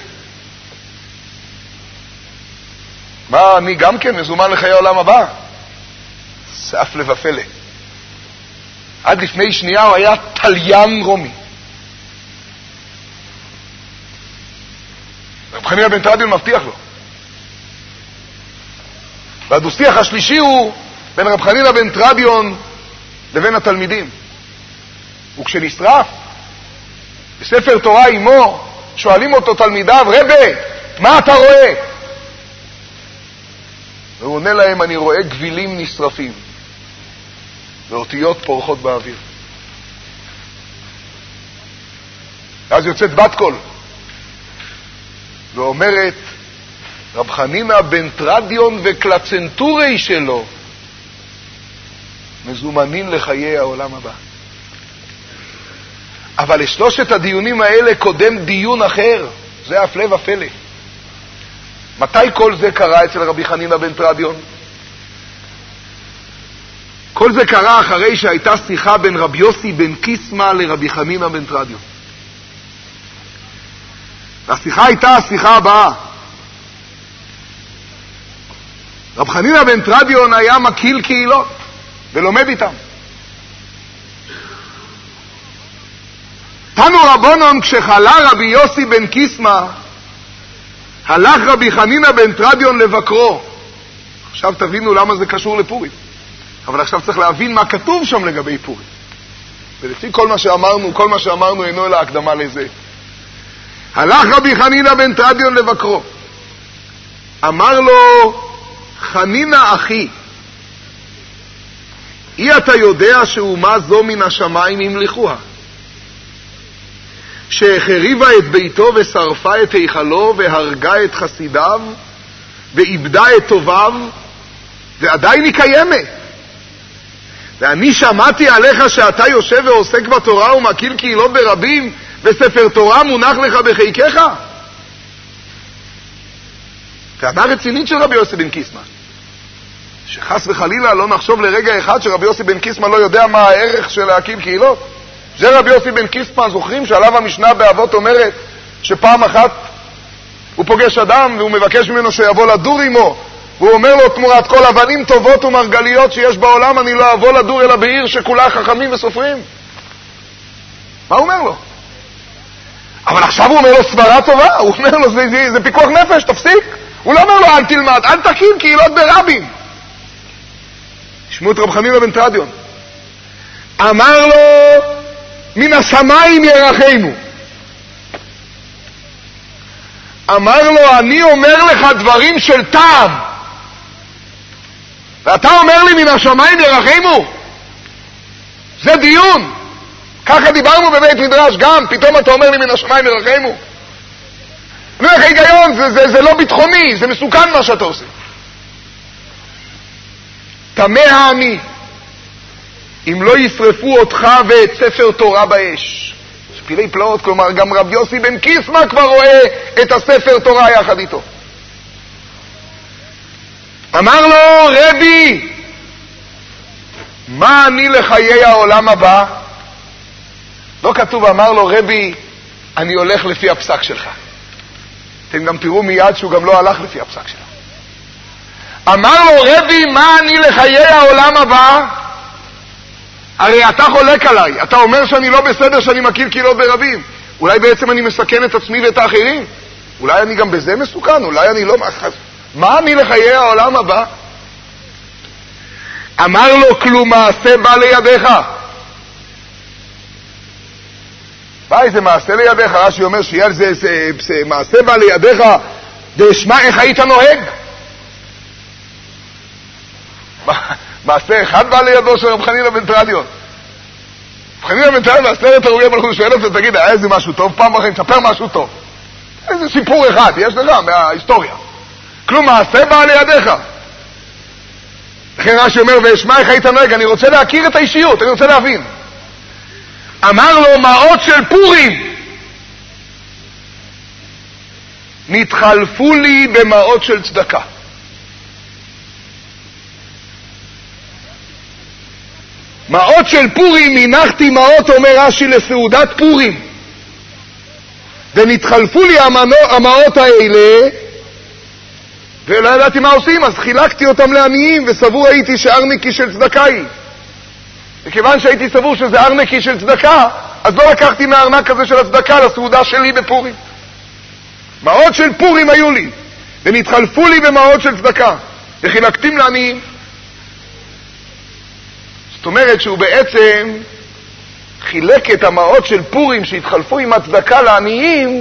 מה, אני גם כן מזומן לחיי העולם הבא? סף לב הפלא. עד לפני שנייה הוא היה תליין רומי. רב חנינא בן תרדיון מבטיח לו. והדו-שיח השלישי הוא בין רב חנינא בן תרדיון לבין התלמידים. וכשנשרף בספר תורה עמו, שואלים אותו תלמידיו, רבי, מה אתה רואה? והוא עונה להם, אני רואה גבילים נשרפים ואותיות פורחות באוויר. ואז יוצאת בת קול ואומרת, רב חנינא בן תרדיון וקלצנטורי שלו מזומנים לחיי העולם הבא. אבל לשלושת הדיונים האלה קודם דיון אחר, זה הפלא ופלא. מתי כל זה קרה אצל רבי חנינא בן תרדיון? כל זה קרה אחרי שהייתה שיחה בין רבי יוסי בן קיסמא לרבי חנינא בן תרדיון. והשיחה הייתה השיחה הבאה. רב חנינא בן תרדיון היה מקיל קהילות ולומד איתם. תנו רבונון, כשחלה רבי יוסי בן קיסמא, הלך רבי חנינא בן תרדיון לבקרו. עכשיו תבינו למה זה קשור לפורים. אבל עכשיו צריך להבין מה כתוב שם לגבי פורים. ולפי כל מה שאמרנו, כל מה שאמרנו אינו אלא הקדמה לזה. הלך רבי חנינא בן תרדיון לבקרו. אמר לו, חנינא אחי, אי אתה יודע שאומה זו מן השמיים המליכוה, שהחריבה את ביתו ושרפה את היכלו והרגה את חסידיו ואיבדה את טוביו, ועדיין היא קיימת. ואני שמעתי עליך שאתה יושב ועוסק בתורה ומקיל קהילות ברבים, וספר תורה מונח לך בחיקך. טענה רצינית של רבי יוסי בן קיסמא, שחס וחלילה לא נחשוב לרגע אחד שרבי יוסי בן קיסמא לא יודע מה הערך של להקים קהילות. זה רבי יוסי בן קיסמא, זוכרים שעליו המשנה באבות אומרת שפעם אחת הוא פוגש אדם והוא מבקש ממנו שיבוא לדור עמו, והוא אומר לו, תמורת כל אבנים טובות ומרגליות שיש בעולם אני לא אבוא לדור אלא בעיר שכולה חכמים וסופרים. מה הוא אומר לו? אבל עכשיו הוא אומר לו סברה טובה, הוא אומר לו זה, זה, זה פיקוח נפש, תפסיק. הוא לא אומר לו אל תלמד, אל תקים קהילות ברבים. תשמעו את רב חנינא בן תרדיון. אמר לו, מן השמיים ירחמו. אמר לו, אני אומר לך דברים של טעם, ואתה אומר לי מן השמיים ירחמו? זה דיון. ככה דיברנו בבית מדרש גם, פתאום אתה אומר לי מן השמיים ירחמו? אני אומר לך, היגיון, זה, זה, זה לא ביטחוני, זה מסוכן מה שאתה עושה. תמה אני, אם לא ישרפו אותך ואת ספר תורה באש. שפילי פלאות, כלומר גם רב יוסי בן קיסמא כבר רואה את הספר תורה יחד איתו. אמר לו, רבי, מה אני לחיי העולם הבא? לא כתוב, אמר לו, רבי, אני הולך לפי הפסק שלך. אתם גם תראו מיד שהוא גם לא הלך לפי הפסק שלך. אמר לו, רבי, מה אני לחיי העולם הבא? הרי אתה חולק עליי, אתה אומר שאני לא בסדר שאני מקים קהילות ברבים. אולי בעצם אני מסכן את עצמי ואת האחרים? אולי אני גם בזה מסוכן? אולי אני לא... מה אני לחיי העולם הבא? אמר לו, כלום מעשה בא לידיך. בא איזה מעשה לידיך, רש"י אומר שיהיה על זה, זה, זה מעשה בא לידיך, דשמע איך היית נוהג? מעשה אחד בא לידו של רב חנינא בן תרדיון. רב חנינא בן תרדיון בעשרת הרוגי מלכות שואל אותו, תגיד, היה איזה משהו טוב? פעם אחת תספר משהו טוב. איזה סיפור אחד, יש לך מההיסטוריה. כלום מעשה בא לידיך. לכן רש"י אומר, ושמע איך היית נוהג, אני רוצה להכיר את האישיות, אני רוצה להבין. אמר לו, מעות של פורים נתחלפו לי במעות של צדקה. מעות של פורים, הנחתי מעות, אומר רש"י, לסעודת פורים, ונתחלפו לי המעות האלה ולא ידעתי מה עושים, אז חילקתי אותם לעניים, וסבור הייתי שארנקי של צדקה היא. וכיוון שהייתי סבור שזה ארנקי של צדקה, אז לא לקחתי מהארנק הזה של הצדקה לסעודה שלי בפורים. מעות של פורים היו לי, ונתחלפו לי במעות של צדקה, וחילקתים לעניים. זאת אומרת שהוא בעצם חילק את המעות של פורים שהתחלפו עם הצדקה לעניים,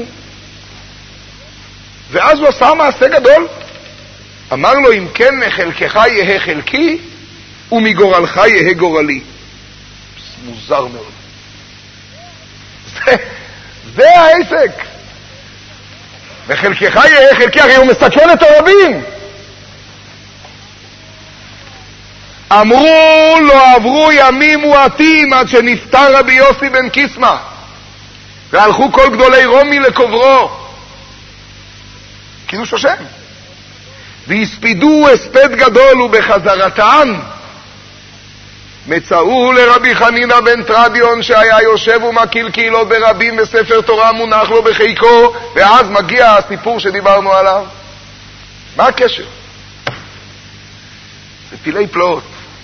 ואז הוא עשה מעשה גדול. אמר לו, אם כן מחלקך יהיה חלקי, ומגורלך יהיה גורלי. מוזר מאוד. זה, זה העסק. וחלקך יהיה חלקי, הרי הוא מסכן את הרבים. אמרו לא עברו ימים מועטים עד שנפטר רבי יוסי בן קיסמא, והלכו כל גדולי רומי לקוברו, קידוש השם, והספידו הספד גדול, ובחזרתן מצאוהו לרבי חנינא בן תרדיון שהיה יושב ומקיל קהילות ברבים וספר תורה מונח לו בחיקו. ואז מגיע הסיפור שדיברנו עליו. מה הקשר? זה פילי פלאות.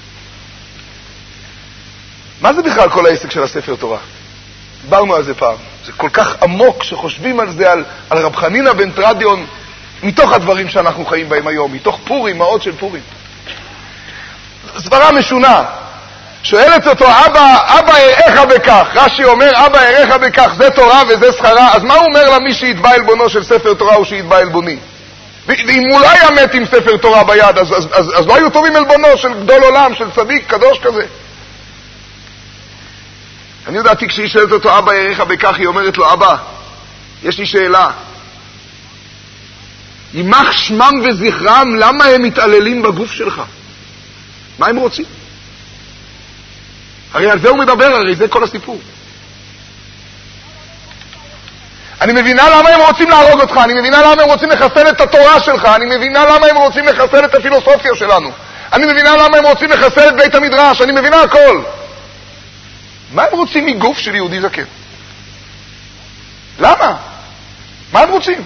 מה זה בכלל כל העסק של הספר תורה? דיברנו על זה פעם. זה כל כך עמוק שחושבים על זה, על, על רב חנינא בן תרדיון, מתוך הדברים שאנחנו חיים בהם היום, מתוך פורים, מעות של פורים. סברה משונה. שואלת אותו, אבא, אבא אראך בכך. רש"י אומר, אבא אראך בכך, זה תורה וזה שכרה. אז מה הוא אומר למי שיתבע עלבונו של ספר תורה או שיתבע עלבוני? ואם הוא לא היה מת עם ספר תורה ביד, אז, אז, אז, אז לא היו טובים עלבונו של גדול עולם, של צדיק, קדוש כזה. אני יודעתי כשהיא שואלת אותו, אבא אראך בכך, היא אומרת לו, אבא, יש לי שאלה. יימח שמם וזכרם, למה הם מתעללים בגוף שלך? מה הם רוצים? הרי על זה הוא מדבר, הרי זה כל הסיפור. אני מבינה למה הם רוצים להרוג אותך, אני מבינה למה הם רוצים לחסל את התורה שלך, אני מבינה למה הם רוצים לחסל את הפילוסופיה שלנו, אני מבינה למה הם רוצים לחסל את בית המדרש, אני מבינה הכל. מה הם רוצים מגוף של יהודי זקן? למה? מה הם רוצים?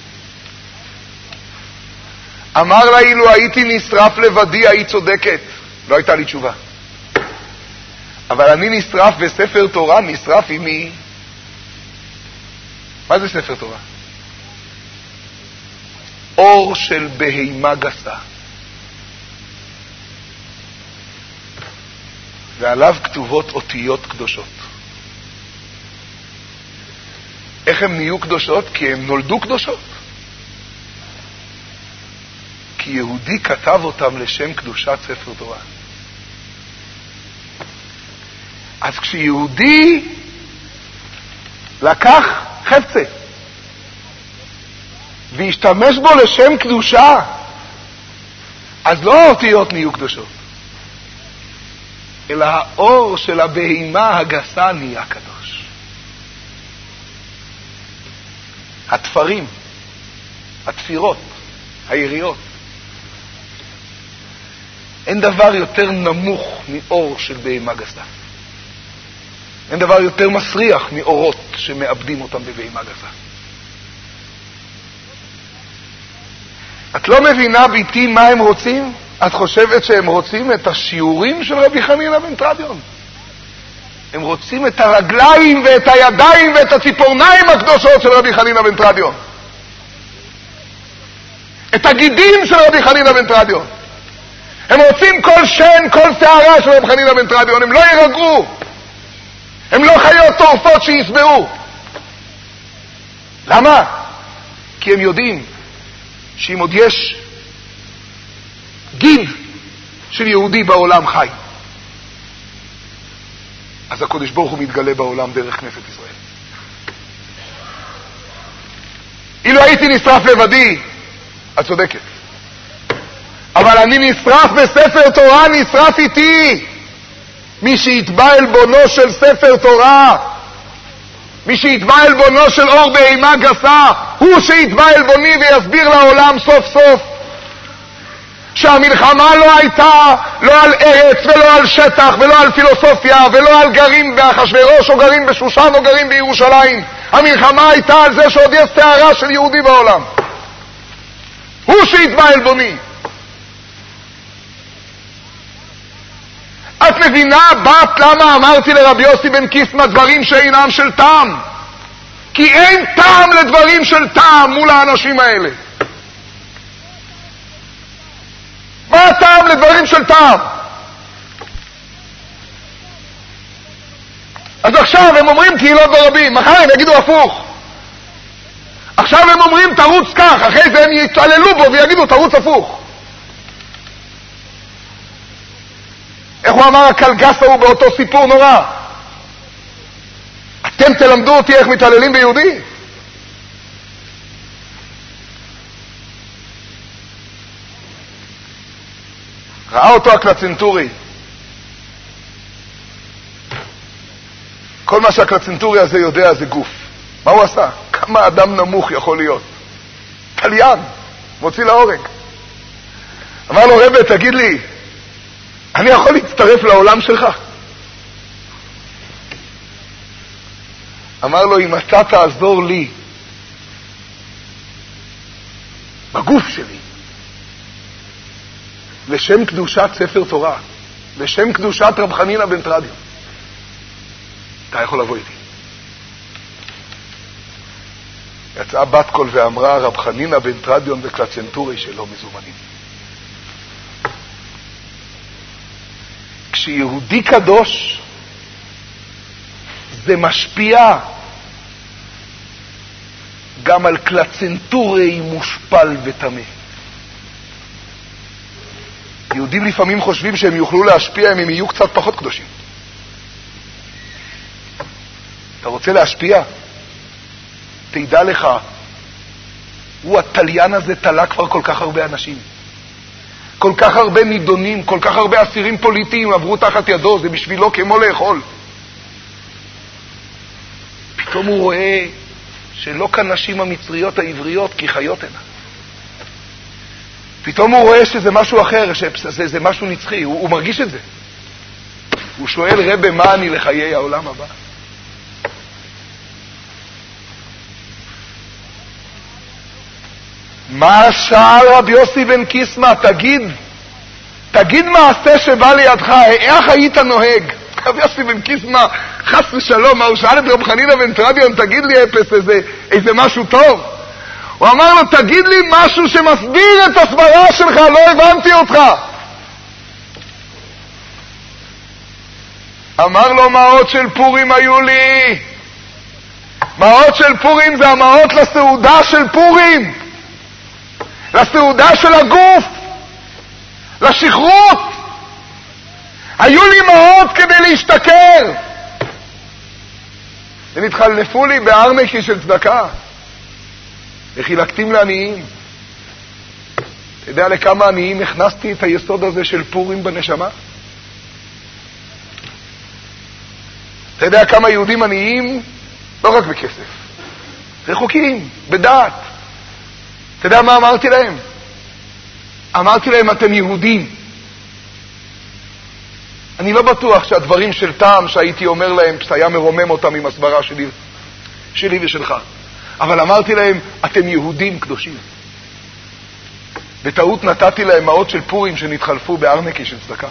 אמר לה, אילו הייתי נשרף לבדי, היית צודקת. לא הייתה לי תשובה. אבל אני נשרף בספר תורה, נשרף עם מי? מה זה ספר תורה? אור של בהימה גסה. ועליו כתובות אותיות קדושות. איך הם נהיו קדושות? כי הם נולדו קדושות. כי יהודי כתב אותם לשם קדושת ספר תורה. אז כשיהודי לקח חפצה והשתמש בו לשם קדושה, אז לא האותיות נהיו קדושות, אלא האור של הבהימה הגסה נהיה קדוש. התפרים, התפירות, היריות. אין דבר יותר נמוך מאור של בהימה גסה. אין דבר יותר מסריח מאורות שמאבדים אותם בבהימה גסה. את לא מבינה ביתי מה הם רוצים? את חושבת שהם רוצים את השיעורים של רבי חנינא בן תרדיון? הם רוצים את הרגליים ואת הידיים ואת הציפורניים הקדושות של רבי חנינא בן תרדיון. את הגידים של רבי חנינא בן תרדיון. הם רוצים כל שן, כל שערה של רבי חנינא בן תרדיון. הם לא ירגעו. הם לא חיות טורפות שיסבעו. למה? כי הם יודעים שאם עוד יש גיד של יהודי בעולם חי, אז הקדוש ברוך הוא מתגלה בעולם דרך כנסת ישראל. אילו הייתי נשרף לבדי, את צודקת. אבל אני נשרף בספר תורה, נשרף איתי. מי שיתבע עלבונו של ספר תורה, מי שיתבע עלבונו של אור בהימה גסה, הוא שיתבע עלבוני ויסביר לעולם סוף סוף שהמלחמה לא הייתה לא על ארץ ולא על שטח ולא על פילוסופיה ולא על גרים באחשוורוש או גרים בשושן או גרים בירושלים. המלחמה הייתה על זה שעוד יש טהרה של יהודי בעולם. הוא שיתבע עלבוני. את מבינה, בת, למה אמרתי לרבי יוסי בן קיסמא דברים שאינם של טעם? כי אין טעם לדברים של טעם מול האנשים האלה. מה הטעם לדברים של טעם? אז עכשיו הם אומרים קהילות ברבים, מחר הם יגידו הפוך. עכשיו הם אומרים תרוץ כך, אחרי זה הם יתעללו בו ויגידו תרוץ הפוך. איך הוא אמר הקלגס ההוא באותו סיפור נורא? אתם תלמדו אותי איך מתעללים ביהודי? ראה אותו הקלצנטורי. כל מה שהקלצנטורי הזה יודע זה גוף. מה הוא עשה? כמה אדם נמוך יכול להיות? תליין, מוציא להורג. אמר לו, רבי, תגיד לי, אני יכול להצטרף לעולם שלך? אמר לו, אם אתה תעזור לי בגוף שלי לשם קדושת ספר תורה, לשם קדושת רב חנינא בן תרדיון, אתה יכול לבוא איתי. יצאה בת קול ואמרה, רב חנינא בן תרדיון וקלצנטורי שלא מזומנים. כשיהודי קדוש, זה משפיע גם על קלצנטורי מושפל וטמא. יהודים לפעמים חושבים שהם יוכלו להשפיע אם הם יהיו קצת פחות קדושים. אתה רוצה להשפיע? תדע לך, הוא התליין הזה תלה כבר כל כך הרבה אנשים. כל כך הרבה נידונים, כל כך הרבה אסירים פוליטיים עברו תחת ידו, זה בשבילו כמו לאכול. פתאום הוא רואה שלא כנשים המצריות העבריות, כי חיות הנה. פתאום הוא רואה שזה משהו אחר, שזה זה משהו נצחי, הוא, הוא מרגיש את זה. הוא שואל, רבי, מה אני לחיי העולם הבא? מה שאל רבי יוסי בן קיסמא? תגיד, תגיד מעשה שבא לידך, איך היית נוהג? רבי יוסי בן קיסמא, חס ושלום, מה הוא שאל את רב חנינא בן תרדיון, תגיד לי אפס איזה, איזה משהו טוב? הוא אמר לו, תגיד לי משהו שמסביר את הסברה שלך, לא הבנתי אותך. אמר לו, מעות של פורים היו לי. מעות של פורים זה המעות לסעודה של פורים. לסעודה של הגוף. לשכרות. היו לי מעות כדי להשתכר. ונתחלפו לי בארנקי של צדקה. וחילקתים לעניים. אתה יודע לכמה עניים הכנסתי את היסוד הזה של פורים בנשמה? אתה יודע כמה יהודים עניים, לא רק בכסף, רחוקים, בדעת. אתה יודע מה אמרתי להם? אמרתי להם, אתם יהודים. אני לא בטוח שהדברים של טעם שהייתי אומר להם, היה מרומם אותם עם הסברה שלי, שלי ושלך. אבל אמרתי להם, אתם יהודים קדושים. בטעות נתתי להם מעות של פורים שנתחלפו בארנקי של צדקה.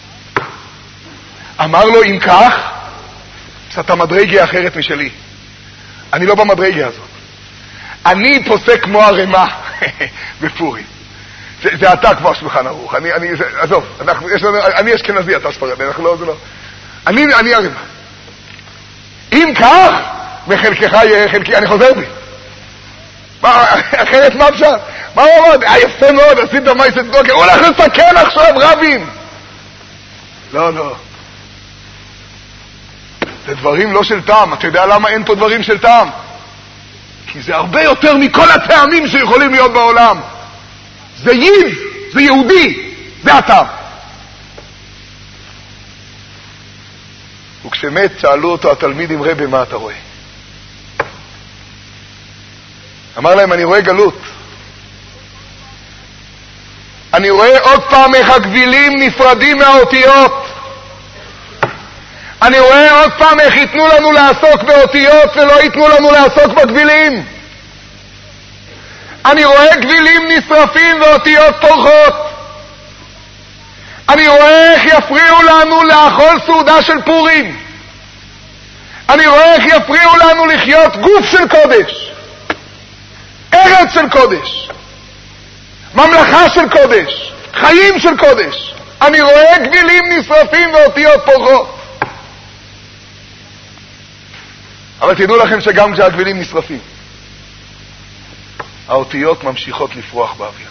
אמר לו, אם כך, שאתה מדרגה אחרת משלי. אני לא במדרגה הזאת. אני פוסק כמו הרמה בפורים. זה, זה אתה כמו השולחן ערוך. אני, אני, זה, עזוב, אנחנו, יש לנו, אני אשכנזי, אתה ספרדי, אנחנו לא, זה לא. אני, אני הרמה. אם כך, בחלקך יהיה חלקי, אני חוזר בי. מה, אחרת מה אפשר? מה הוא אמר? אה, יפה מאוד, עשית מייסת דוקר, הוא הולך לסכן עכשיו רבים. לא, לא. זה דברים לא של טעם. אתה יודע למה אין פה דברים של טעם? כי זה הרבה יותר מכל הטעמים שיכולים להיות בעולם. זה ייב, זה יהודי, זה הטעם. וכשמת שאלו אותו התלמידים, רבי, מה אתה רואה? אמר להם, אני רואה גלות. אני רואה עוד פעם איך הגבילים נפרדים מהאותיות. אני רואה עוד פעם איך ייתנו לנו לעסוק באותיות ולא ייתנו לנו לעסוק בגבילים. אני רואה גבילים נשרפים ואותיות פורחות. אני רואה איך יפריעו לנו לאכול סעודה של פורים. אני רואה איך יפריעו לנו לחיות גוף של קודש, ארץ של קודש, ממלכה של קודש, חיים של קודש. אני רואה גבילים נשרפים ואותיות פורחות. אבל תדעו לכם שגם כשהגבילים נשרפים, האותיות ממשיכות לפרוח באוויר.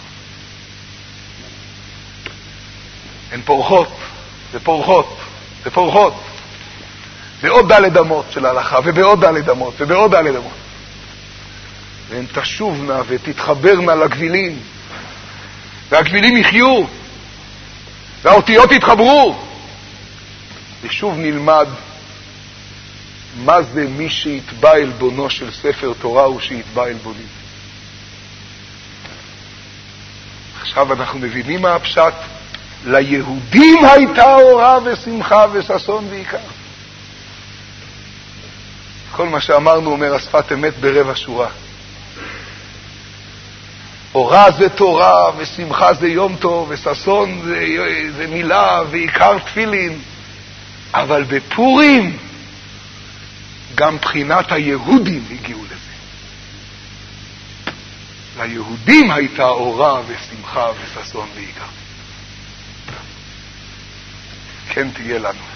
הן פורחות, זה פורחות, זה פורחות. בעוד דלת אמות של ההלכה, ובעוד דלת אמות, ובעוד דלת אמות. והן תשובנה ותתחברנה לגבילים, והגבילים יחיו, והאותיות יתחברו. ושוב נלמד מה זה מי שיתבע אל בונו של ספר תורה ושיתבע אל בוני. עכשיו אנחנו מבינים מה הפשט. ליהודים הייתה אורה ושמחה וששון ועיקר. כל מה שאמרנו אומר השפת אמת ברבע שורה. אורה זה תורה ושמחה זה יום טוב וששון זה, זה מילה ועיקר תפילין. אבל בפורים גם בחינת היהודים הגיעו לזה. ליהודים הייתה אורה ושמחה וששון ועיקר. כן תהיה לנו.